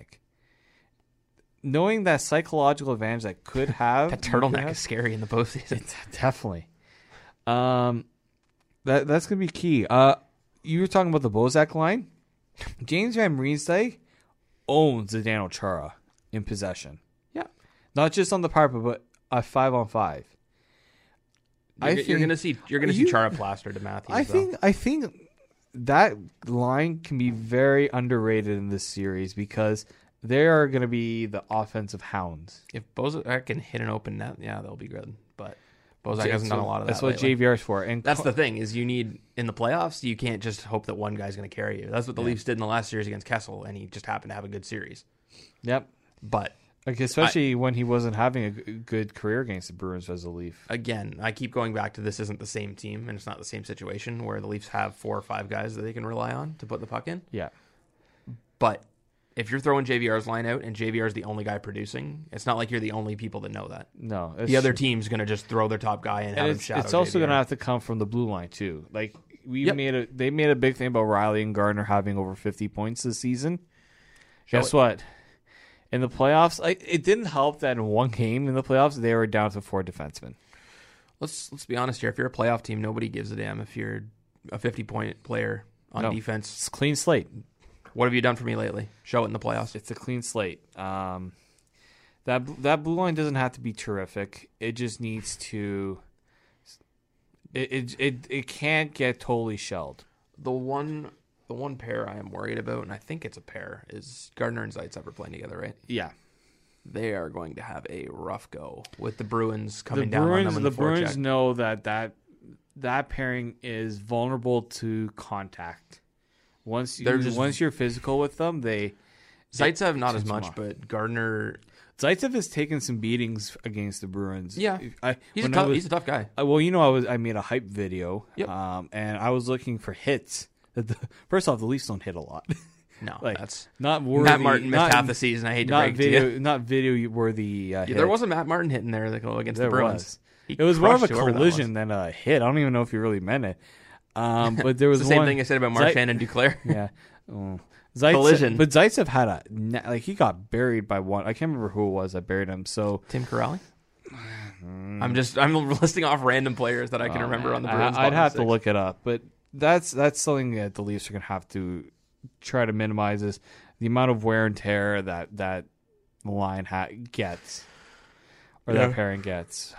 Knowing that psychological advantage that could have that turtleneck is scary in the postseason. Definitely. That's going to be key. You were talking about the Bozak line. James Van Riemsdyk owns Zdeno Chara in possession. Yeah, not just on the power play, but a 5-on-5. You're going to see Chara plastered to Matthews. I think that line can be very underrated in this series because they are going to be the offensive hounds. If Bozak can hit an open net, yeah, they'll be good. But Bozak hasn't done a lot of that. That's what JVR's for. And that's the thing is you need in the playoffs. You can't just hope that one guy's going to carry you. That's what the Leafs did in the last series against Kessel, and he just happened to have a good series. Yep, but. Especially when he wasn't having a good career against the Bruins as a Leaf. Again, I keep going back to this isn't the same team and it's not the same situation where the Leafs have 4 or 5 guys that they can rely on to put the puck in. Yeah. But if you're throwing JVR's line out and JVR's the only guy producing, it's not like you're the only people that know that. No. The other team's going to just throw their top guy and have him shadow It's also going to JVR. have to come from the blue line too. Like they made a big thing about Riley and Gardner having over 50 points this season. Guess what? In the playoffs, it didn't help that in one game in the playoffs they were down to 4 defensemen. Let's be honest here. If you're a playoff team, nobody gives a damn if you're a 50-point player on defense. It's clean slate. What have you done for me lately? Show it in the playoffs. It's a clean slate. That blue line doesn't have to be terrific. It just needs to. It can't get totally shelled. The one pair I am worried about, and I think it's a pair, is Gardner and Zaitsev are playing together, right? Yeah. They are going to have a rough go with the Bruins coming down on them in the Bruins forecheck. know that pairing is vulnerable to contact. Once you're physical with them, Zaitsev not as much, but Gardner. Zaitsev has taken some beatings against the Bruins. Yeah, he's a tough guy. I made a hype video, Yep. And I was looking for hits. First off, the Leafs don't hit a lot. No, that's not worthy. Matt Martin missed half the season. I hate to break it to you. Not video worthy. There was a Matt Martin hitting there that go against the Bruins. It was more of a collision than a hit. I don't even know if he really meant it. But there was the same thing I said about Marchand and Duclair. Yeah. Collision. But Zaitsev had he got buried by one. I can't remember who it was that buried him. So Tim Corrali. I'm listing off random players that I can remember on the Bruins. I'd have to look it up, but that's something that the Leafs are going to have to try to minimize is the amount of wear and tear that line gets or that pairing gets.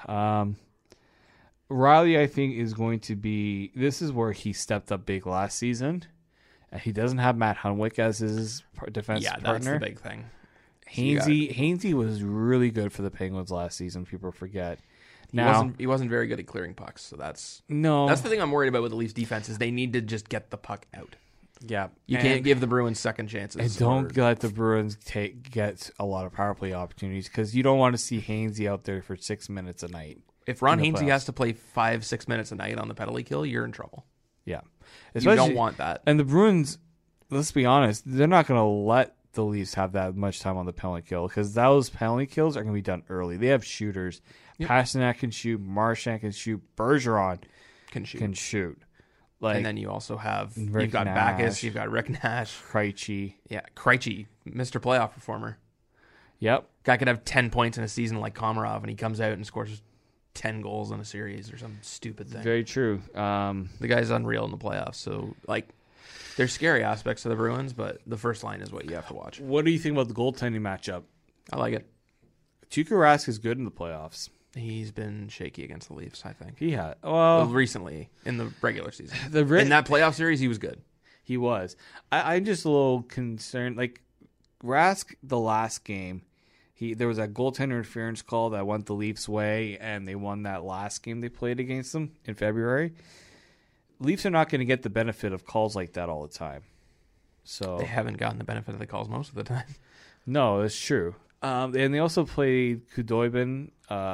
Riley, I think, is going to be. This is where he stepped up big last season. He doesn't have Matt Hunwick as his defense partner. Yeah, that's the big thing. Hainsey was really good for the Penguins last season. People forget. Now he wasn't very good at clearing pucks, so that's the thing I'm worried about with the Leafs defense is they need to just get the puck out. Yeah, you can't give the Bruins second chances. And don't let the Bruins get a lot of power play opportunities because you don't want to see Hainsey out there for 6 minutes a night. If Ron Hainsey has to play 5-6 minutes a night on the penalty kill, you're in trouble. Yeah. You don't want that. And the Bruins, let's be honest, they're not going to let the Leafs have that much time on the penalty kill because those penalty kills are going to be done early. They have shooters. Yep. Pasternak can shoot. Marchand can shoot. Bergeron can shoot. And then you also have you've got Backes, you've got Rick Nash, Krejci. Yeah, Krejci, Mr. Playoff Performer. Yep, guy could have 10 points in a season like Komarov, and he comes out and scores 10 goals in a series or some stupid thing. Very true. The guy's unreal in the playoffs. So there's scary aspects to the Bruins, but the first line is what you have to watch. What do you think about the goaltending matchup? I like it. Tuukka Rask is good in the playoffs. He's been shaky against the Leafs, I think. He had. Well, recently, in the regular season. In that playoff series, he was good. He was. I'm just a little concerned. Like, Rask, the last game, there was a goaltender interference call that went the Leafs' way, and they won that last game they played against them in February. Leafs are not going to get the benefit of calls like that all the time. So they haven't gotten the benefit of the calls most of the time. No, it's true. And they also played Khudobin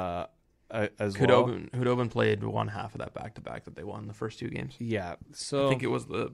as well. Khudobin played one half of that back-to-back that they won the first two games. Yeah. So I think it was the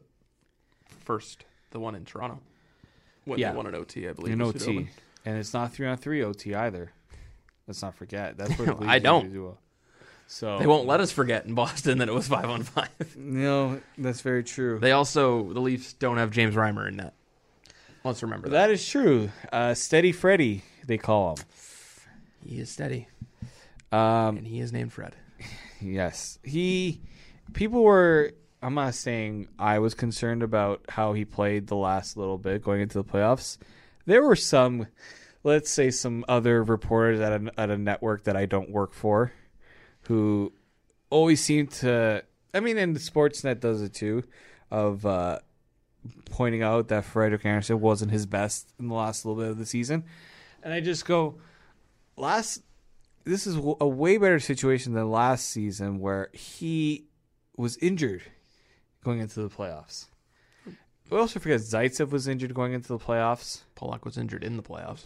one in Toronto. When they won an OT, I believe. In OT. Khudobin. And it's not 3-on-3 OT either. Let's not forget. That's what the I don't. Do. So they won't let us forget in Boston that it was 5-on-5. No, that's very true. The Leafs don't have James Reimer in net. Let's remember that. That is true. Steady Freddy, they call him. He is steady. And he is named Fred. Yes. People were, I'm not saying I was concerned about how he played the last little bit going into the playoffs. There were some, let's say some other reporters at a network that I don't work for who always seem to, and the Sportsnet does it too, of pointing out that Frederik Andersen wasn't his best in the last little bit of the season. And I just go, this is a way better situation than last season where he was injured going into the playoffs. We also forget Zaitsev was injured going into the playoffs. Polak was injured in the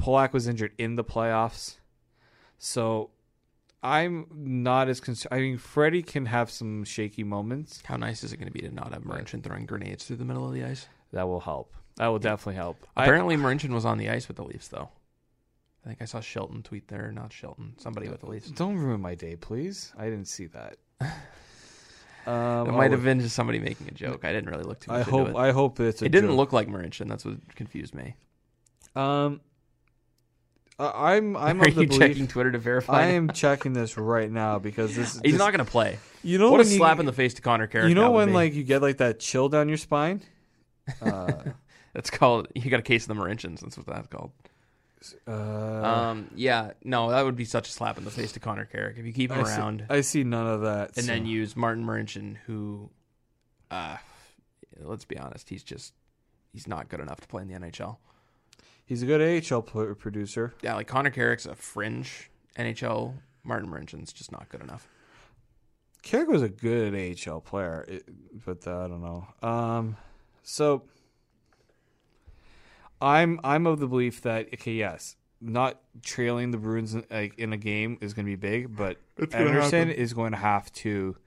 playoffs. So I'm not as concerned. Freddie can have some shaky moments. How nice is it going to be to not have Marincin throwing grenades through the middle of the ice? That will help. That will definitely help. Apparently, Marincin was on the ice with the Leafs, though. I think I saw Shelton tweet there. Not Shelton. Somebody with the Leafs. Don't ruin my day, please. I didn't see that. It might have been just somebody making a joke. I didn't really look too much into it. I hope it's a It didn't joke. look like Marincin. That's what confused me. I'm Are of the you belief, checking Twitter to verify? I am checking this right now because he's not going to play. You know, what a slap in the face to Connor Carrick. You know when you get that chill down your spine. That's called. You got a case of the Marinchins. That's what that's called. Yeah, no, that would be such a slap in the face to Connor Carrick if you keep him around. I see none of that. And then use Martin Marincin, who, let's be honest, he's not good enough to play in the NHL. He's a good AHL producer. Yeah, like Connor Carrick's a fringe NHL. Martin Marincin's just not good enough. Carrick was a good AHL player, but I don't know. So I'm of the belief that yes, not trailing the Bruins in a game is going to be big, but Anderson is going to have to.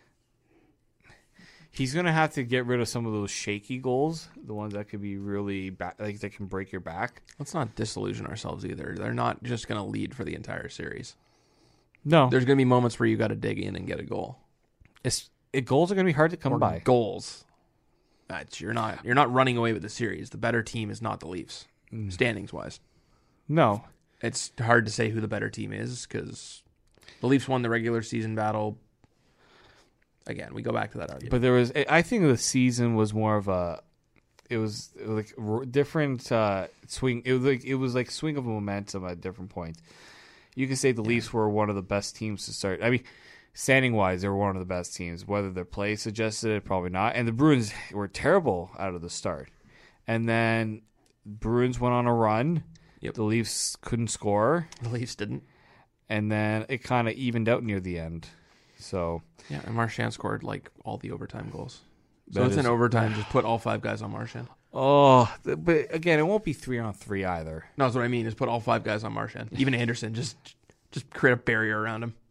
He's going to have to get rid of some of those shaky goals, the ones that could be really that can break your back. Let's not disillusion ourselves either. They're not just going to lead for the entire series. No, there's going to be moments where you got to dig in and get a goal. Goals are going to be hard to come by. Goals. You're not running away with the series. The better team is not the Leafs, standings wise. No, it's hard to say who the better team is because the Leafs won the regular season battle. Again, we go back to that argument. But I think the season was more of it was like different swing. It was like swing of momentum at different points. You can say the Leafs were one of the best teams to start. I mean, standing wise, they were one of the best teams. Whether their play suggested it, probably not. And the Bruins were terrible out of the start. And then Bruins went on a run. Yep. The Leafs couldn't score. The Leafs didn't. And then it kind of evened out near the end. So yeah, and Marchand scored like all the overtime goals. So it's in overtime. Just put all 5 guys on Marchand. Oh, but again, it won't be 3-on-3 either. No, that's what I mean. Is put all 5 guys on Marchand. Even Anderson, just create a barrier around him.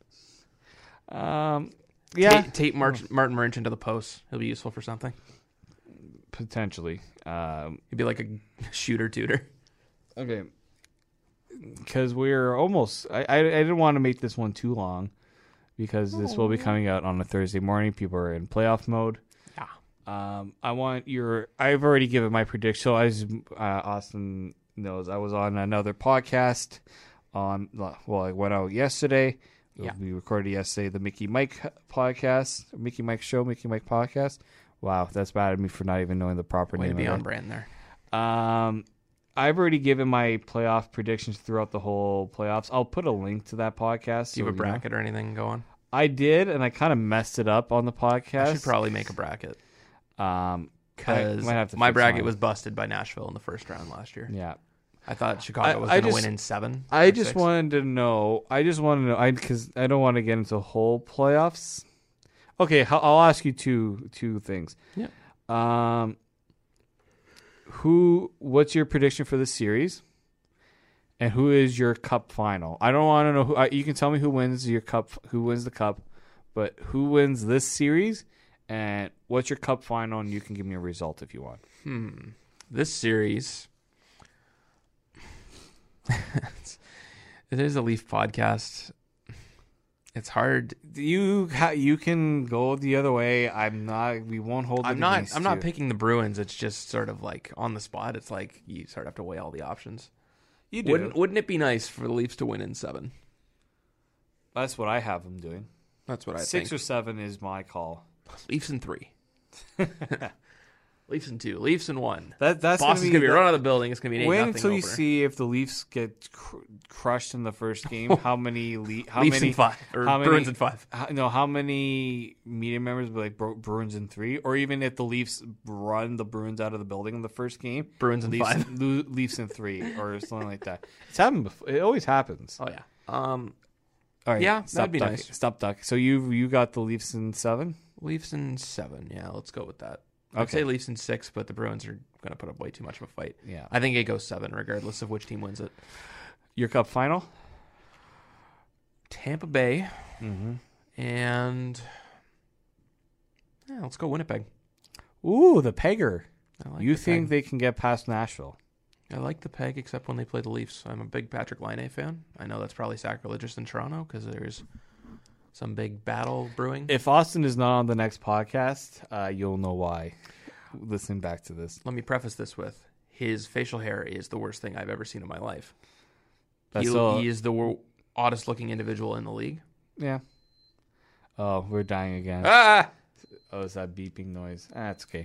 Yeah, tape Martin Marincin to the post. He'll be useful for something. Potentially. He'd be like a shooter tutor. Okay. Because we're almost. I didn't want to make this one too long because this will be coming out on a Thursday morning. People are in playoff mode. Yeah. I've already given my prediction. So as Austin knows, I was on another podcast. I went out yesterday. Yeah. We recorded yesterday the Mickey Mike podcast, Mickey Mike show, Mickey Mike podcast. Wow, that's bad of me for not even knowing the proper name. Way to be of on it. brand there. I've already given my playoff predictions throughout the whole playoffs. I'll put a link to that podcast. Do you have a bracket or anything going? I did, and I kind of messed it up on the podcast. I should probably make a bracket. Because my my bracket was busted by Nashville in the first round last year. Yeah. I thought Chicago was going to win in 7. I just wanted to know. Because I don't want to get into whole playoffs. Okay, I'll ask you two things. Yeah. What's your prediction for this series? And who is your cup final? I don't want to know who. You can tell me who wins your cup, who wins the cup, but who wins this series? And what's your cup final? And you can give me a result if you want. This series. It is a Leaf podcast. It's hard. You can go the other way. I'm not. We won't hold. I'm not picking the Bruins. It's just sort of like on the spot. It's like you sort of have to weigh all the options. You do. Wouldn't it be nice for the Leafs to win in 7? That's what I have them doing. That's what I think. 6 or 7 is my call. Leafs in 3. Leafs in 2. Leafs in 1. That's Boston's going to be run out of the building. It's going to be an 8-0 Wait until you opener. see if the Leafs get crushed in the first game. How many Leafs many, in 5 or Bruins in 5? How many media members will be like Bruins in 3? Or even if the Leafs run the Bruins out of the building in the first game, Bruins in 5. Leafs in 3 or something like that. It's happened before. It always happens. Oh yeah. All right. Yeah, that'd be nice. Stop ducking. So you got the Leafs in 7? Leafs in 7. Yeah, let's go with that. Okay. I'd say Leafs in 6, but the Bruins are going to put up way too much of a fight. Yeah. I think it goes 7, regardless of which team wins it. Your cup final? Tampa Bay. Mm-hmm. And let's go Winnipeg. Ooh, the Pegger. You think they can get past Nashville? I like the Peg, except when they play the Leafs. I'm a big Patrick Laine fan. I know that's probably sacrilegious in Toronto because there's some big battle brewing. If Austin is not on the next podcast, you'll know why. Listen back to this. Let me preface this with his facial hair is the worst thing I've ever seen in my life. He is the oddest looking individual in the league. Yeah. Oh, we're dying again. Ah! Oh, is that beeping noise? That's okay.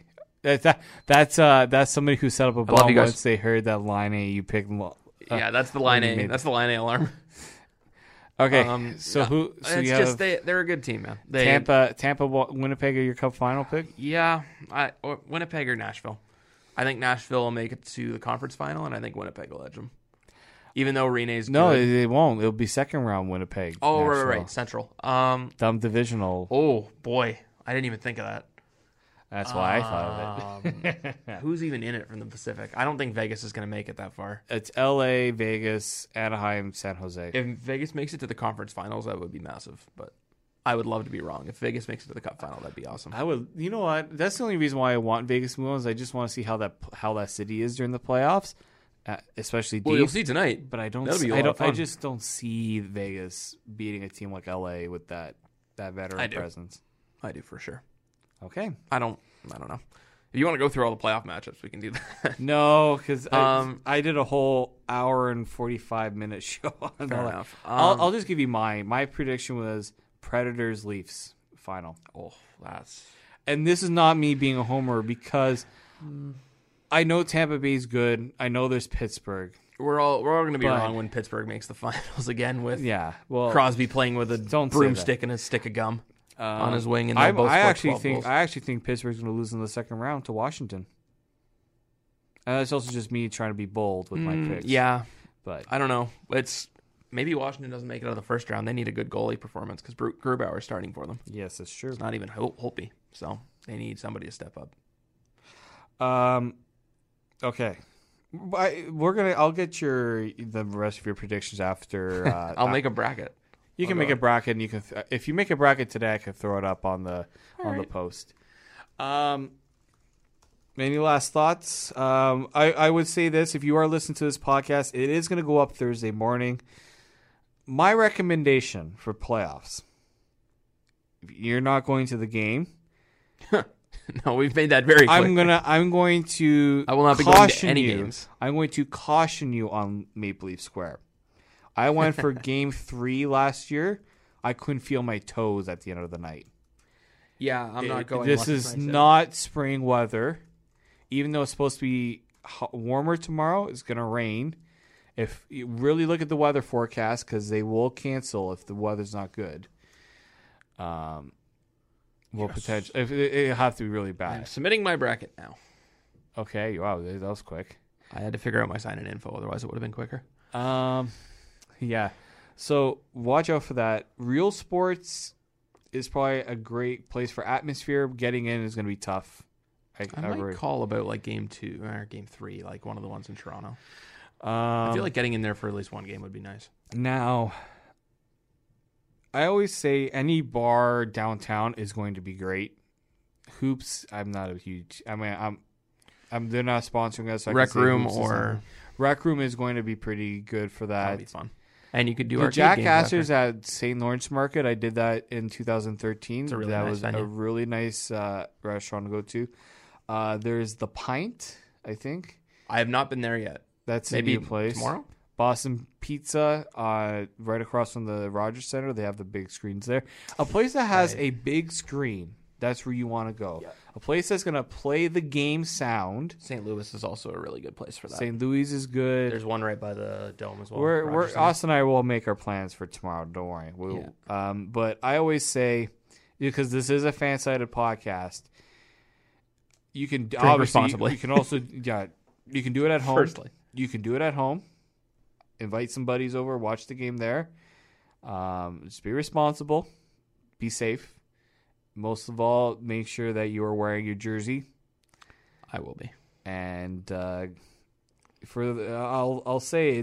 That's somebody who set up a love bomb you guys. once they heard that line A. You picked. Yeah, that's the line you A. made- That's the line A alarm. Okay, So you it's just have they're a good team, man. Tampa, Winnipeg are your Cup final pick. Yeah, or Winnipeg or Nashville. I think Nashville will make it to the conference final, and I think Winnipeg will edge them. Even though Rene's No, good. it won't. It'll be second round Winnipeg. Oh, right, Nashville. right, Central. Dumb divisional. Oh boy, I didn't even think of that. That's why I thought of it. Who's even in it from the Pacific? I don't think Vegas is going to make it that far. It's L.A., Vegas, Anaheim, San Jose. If Vegas makes it to the conference finals, that would be massive. But I would love to be wrong. If Vegas makes it to the Cup final, that'd be awesome. I would. You know what? That's the only reason why I want Vegas to move on. Is I just want to see how that city is during the playoffs, especially deep. Well, you'll see tonight. But I don't. That'll be a I lot don't. of fun. I just don't see Vegas beating a team like L.A. with that veteran I do. presence. I do for sure. Okay. I don't know. If you want to go through all the playoff matchups, we can do that. No, because I did a whole hour and 45-minute show on Fair all that. enough. I'll just give you mine. My prediction was Predators Leafs final. Oh, that's And this is not me being a homer because I know Tampa Bay's good. I know there's Pittsburgh. we're all going to be But- wrong when Pittsburgh makes the finals again with Yeah, well, Crosby playing with a Don't say broomstick and a stick of gum on his wing, and I they'll both score actually 12 think goals. I actually think Pittsburgh's going to lose in the second round to Washington. And that's also just me trying to be bold with my picks. Yeah, but I don't know. It's maybe Washington doesn't make it out of the first round. They need a good goalie performance because Grubauer is starting for them. yes, that's true. It's not even Holtby, so they need somebody to step up. Okay. I'll get the rest of your predictions after. I'll make a bracket. You can make a bracket, and you can. If you make a bracket today, I can throw it up on the post. Any last thoughts? I would say this: if you are listening to this podcast, it is going to go up Thursday morning. My recommendation for playoffs: if you're not going to the game, No, we've made that very clear. I'm going to. I will not be going to caution any you. games. I'm going to caution you on Maple Leaf Square. I went for Game 3 last year. I couldn't feel my toes at the end of the night. Yeah, I'm not going. This is not spring weather. Even though it's supposed to be warmer tomorrow, it's going to rain. If you really look at the weather forecast, because they will cancel if the weather's not good. Potentially, if it have to be really I'm bad. submitting my bracket now. Okay, wow, that was quick. I had to figure out my sign-in info, otherwise it would have been quicker. Yeah. So watch out for that. Real Sports is probably a great place for atmosphere. Getting in is going to be tough. I might call about like game 2 or game 3, like one of the ones in Toronto. I I feel like getting in there for at least one game would be nice. Now, I always say any bar downtown is going to be great. Hoops, I'm not a huge. I mean, they're not sponsoring us. So I can Rec say Room Hoops is or not- Rec Room is going to be pretty good for That'd that. be fun. And you could do The arcade games after. Jackassers at St. Lawrence Market, I did that in 2013. It's a really that nice was venue. a really nice restaurant to go to. There's The Pint, I think. I have not been there yet. That's Maybe a new place. tomorrow? Boston Pizza, right across from the Rogers Center. They have the big screens there. A place that has a big screen. That's where you want to go. Yeah. A place that's going to play the game sound. St. Louis is also a really good place for that. St. Louis is good. There's one right by the Dome as well. We're Rogers Center. Austin and I will make our plans for tomorrow. Don't worry. But I always say, because this is a fan-sided podcast, you can obviously responsibly. You can also you can do it at home. Firstly. You can do it at home. Invite some buddies over. Watch the game there. Just be responsible. Be safe. Most of all, make sure that you are wearing your jersey. I will be. And I'll say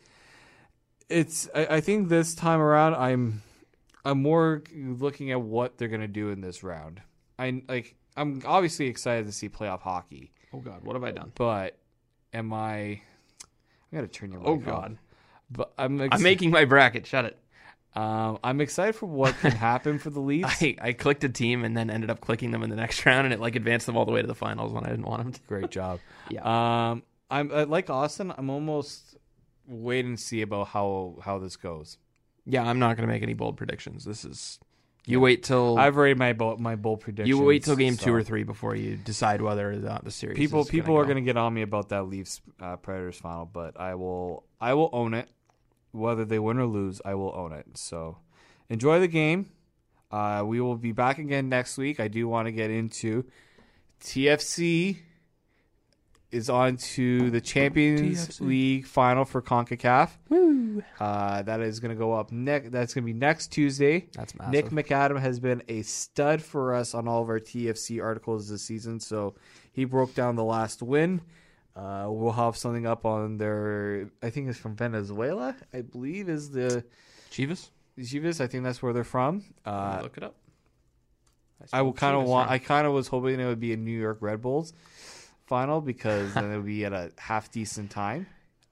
I think this time around I'm more looking at what they're gonna do in this round. I'm obviously excited to see playoff hockey, Oh God, what have I done? but I gotta turn your mic Oh off. God, But I'm making my bracket. Shut it. I'm excited for what can happen for the Leafs. I clicked a team and then ended up clicking them in the next round, and it like advanced them all the way to the finals when I didn't want them to. Great job. Yeah. I'm like Austin. I'm almost waiting to see about how this goes. Yeah, I'm not going to make any bold predictions. This is You wait till I've already my bold predictions. you wait till game 2 so. or 3 before you decide whether or not the series. People is are going to to get on me about that Leafs Predators final, but I will own it. Whether they win or lose, I will own it. So enjoy the game. We will be back again next week. I do want to get into TFC is on to the Champions League final for CONCACAF. Woo! That is going to go up next. That's going to be next Tuesday. That's massive. Nick McAdam has been a stud for us on all of our TFC articles this season. So he broke down the last win. We'll have something up on their. I think it's from Venezuela. I believe is the Chivas. I think that's where they're from. Look it up. I kind of was hoping it would be a New York Red Bulls final because then it would be at a half decent time.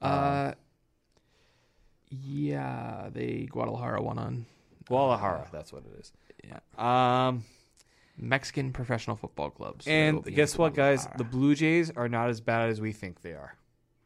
Yeah, Guadalajara won on Guadalajara, that's what it is. Yeah. Mexican Professional Football Club. So And guess what, guys? The Blue Jays are not as bad as we think they are.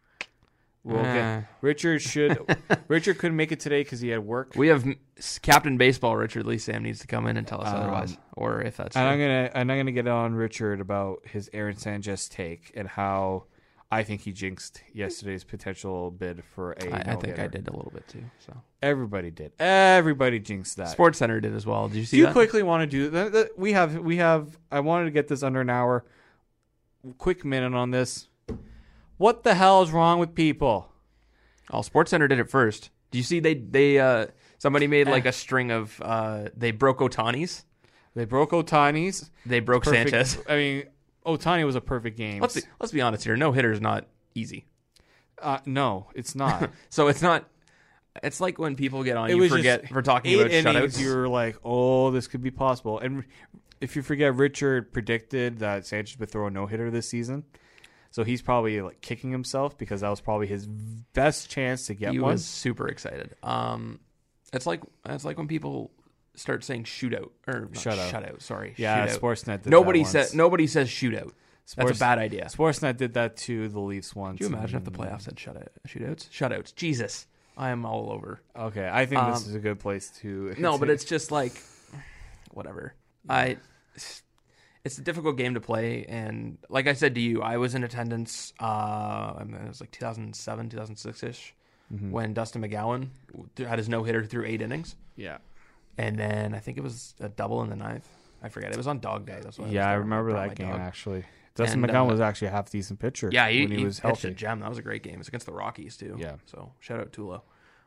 Richard couldn't make it today because he had work. We have Captain Baseball Richard Lee Sam needs to come in and tell us otherwise, or if that's. And I'm gonna get on Richard about his Aaron Sanchez take and how I think he jinxed yesterday's potential bid for a. I think I did a little bit too. So everybody did. Everybody jinxed that. Sports Center did as well. Did you see Do you that? quickly want to do that? We have. I wanted to get this under an hour. Quick minute on this. What the hell is wrong with people? Oh, Sports Center did it first. Do you see they somebody made like a string of they broke Ohtani's. They broke Ohtani's. They broke Perfect. Sanchez. I mean, Ohtani was a perfect game. Let's be honest here. No hitter is not easy. No, it's not. So it's not. It's like when people get on, It you was forget just for talking 8 about innings, shutouts. you're like, oh, this could be possible. And if you forget, Richard predicted that Sanchez would throw a no-hitter this season. So he's probably like kicking himself because that was probably his best chance to get He one. was super excited. It's like when people start saying shootout or shutout. Sorry, Yeah, shootout. Sportsnet did Nobody that once. Nobody says shootout. That's a bad idea. Sportsnet did that to the Leafs once. Could you imagine if the playoffs had shootouts? Shutouts. Jesus, I am all over. Okay, I think this is a good place to. No, but it's just like whatever. It's a difficult game to play, and like I said to you, I was in attendance. It was like 2007, 2006-ish, when Dustin McGowan had his no-hitter through 8 innings. Yeah. And then I think it was a double in the 9th. I forget. It was on Dog Day. That's what. I remember that game actually. Dustin And, McGowan was actually a half decent pitcher. Yeah, when he was pitched healthy. a gem. That was a great game. It was against the Rockies too. Yeah. So shout out Tulo,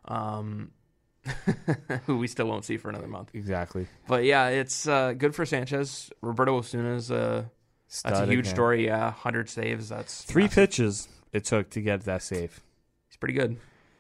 who we still won't see for another month. Exactly. But yeah, it's good for Sanchez. Roberto Osuna's that's a huge again. story. Yeah, 100 saves. That's 3 massive. pitches it took to get that save. He's pretty good.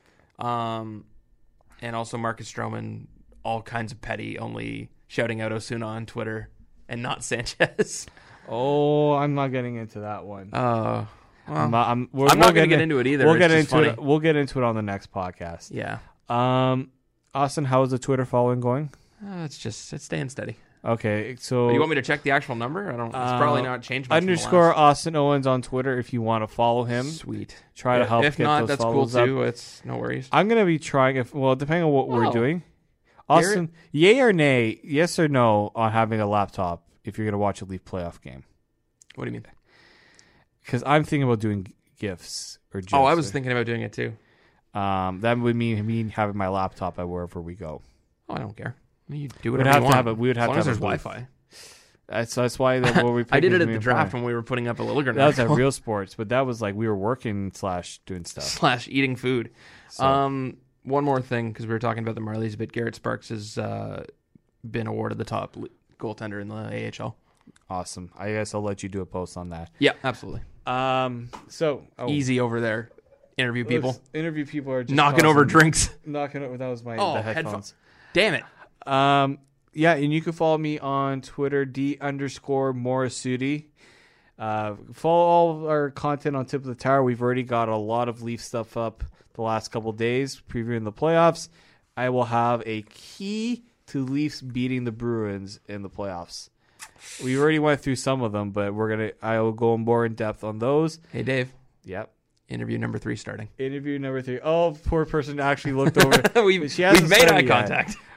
And also Marcus Stroman, all kinds of petty, only shouting out Osuna on Twitter and not Sanchez. Oh, I'm not getting into that one. Well, I'm not I'm not going to get into it either. We'll It's get just into funny. it. We'll get into it on the next podcast. Yeah. Austin, how is the Twitter following going? It's staying steady. Okay, so You want me to check the actual number? I don't. It's probably not changed much. from the underscore last. Austin Owens on Twitter if you want to follow him. Sweet. Try to help. If get not, those that's cool follows up. too. It's no worries. I'm gonna be trying. Depending on what we're Oh. doing, Austin, yay or nay, yes or no on having a laptop if you're gonna watch a Leaf playoff game. What do you mean? Because I'm thinking about doing GIFs or GIFs. Oh, I was thinking about doing it too. That would mean me having my laptop at wherever we go. Oh, I don't care. You do We'd whatever have you to want. have it. We would have as to long have as a there's booth. Wi-Fi. That's why what we I did it at picked the is draft important. when we were putting up a Lilligren. That was at article. Real Sports, but that was like we were working / doing stuff. / eating food. So- One more thing, because we were talking about the Marlies a bit. Garrett Sparks has been awarded the top goaltender in the AHL. Awesome. I guess I'll let you do a post on that. Yeah, absolutely. Easy Easy over there. Interview people. Interview people are just Knocking over awesome. drinks. Knocking over. That was my Oh, the headphones. Damn it. Yeah, and you can follow me on Twitter, D_Morisuti. Follow all of our content on Tip of the Tower. We've already got a lot of Leaf stuff up the last couple of days, previewing the playoffs. I will have a key to Leafs beating the Bruins in the playoffs. We already went through some of them, but I will go more in depth on those. Hey, Dave. Yep. Interview number 3 starting. Interview number 3. Oh, poor person actually looked over. We've She hasn't made started eye yet. contact.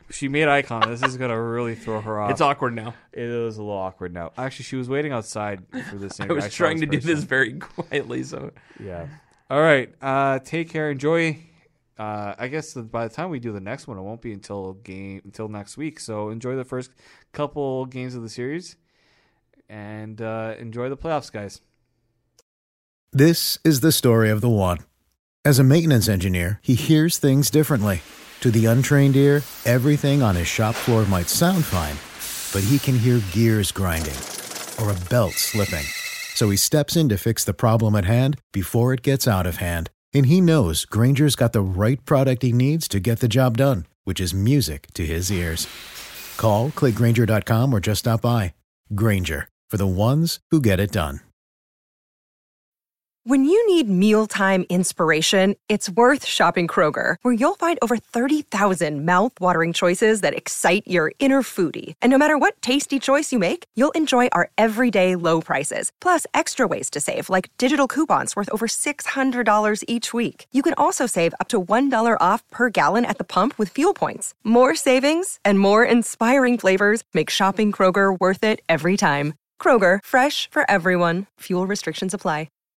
she made eye contact. This is gonna really throw her off. It's awkward now. It is a little awkward now. Actually, she was waiting outside for this. I was trying to do this very quietly, so yeah. All right. Take care. Enjoy. I guess by the time we do the next one, it won't be until next week. So enjoy the first couple games of the series, and enjoy the playoffs, guys. This is the story of the one. As a maintenance engineer, he hears things differently. To the untrained ear, everything on his shop floor might sound fine, but he can hear gears grinding or a belt slipping. So he steps in to fix the problem at hand before it gets out of hand. And he knows Grainger's got the right product he needs to get the job done, which is music to his ears. Call, click Grainger.com, or just stop by. Grainger, for the ones who get it done. When you need mealtime inspiration, it's worth shopping Kroger, where you'll find over 30,000 mouth-watering choices that excite your inner foodie. And no matter what tasty choice you make, you'll enjoy our everyday low prices, plus extra ways to save, like digital coupons worth over $600 each week. You can also save up to $1 off per gallon at the pump with fuel points. More savings and more inspiring flavors make shopping Kroger worth it every time. Kroger, fresh for everyone. Fuel restrictions apply.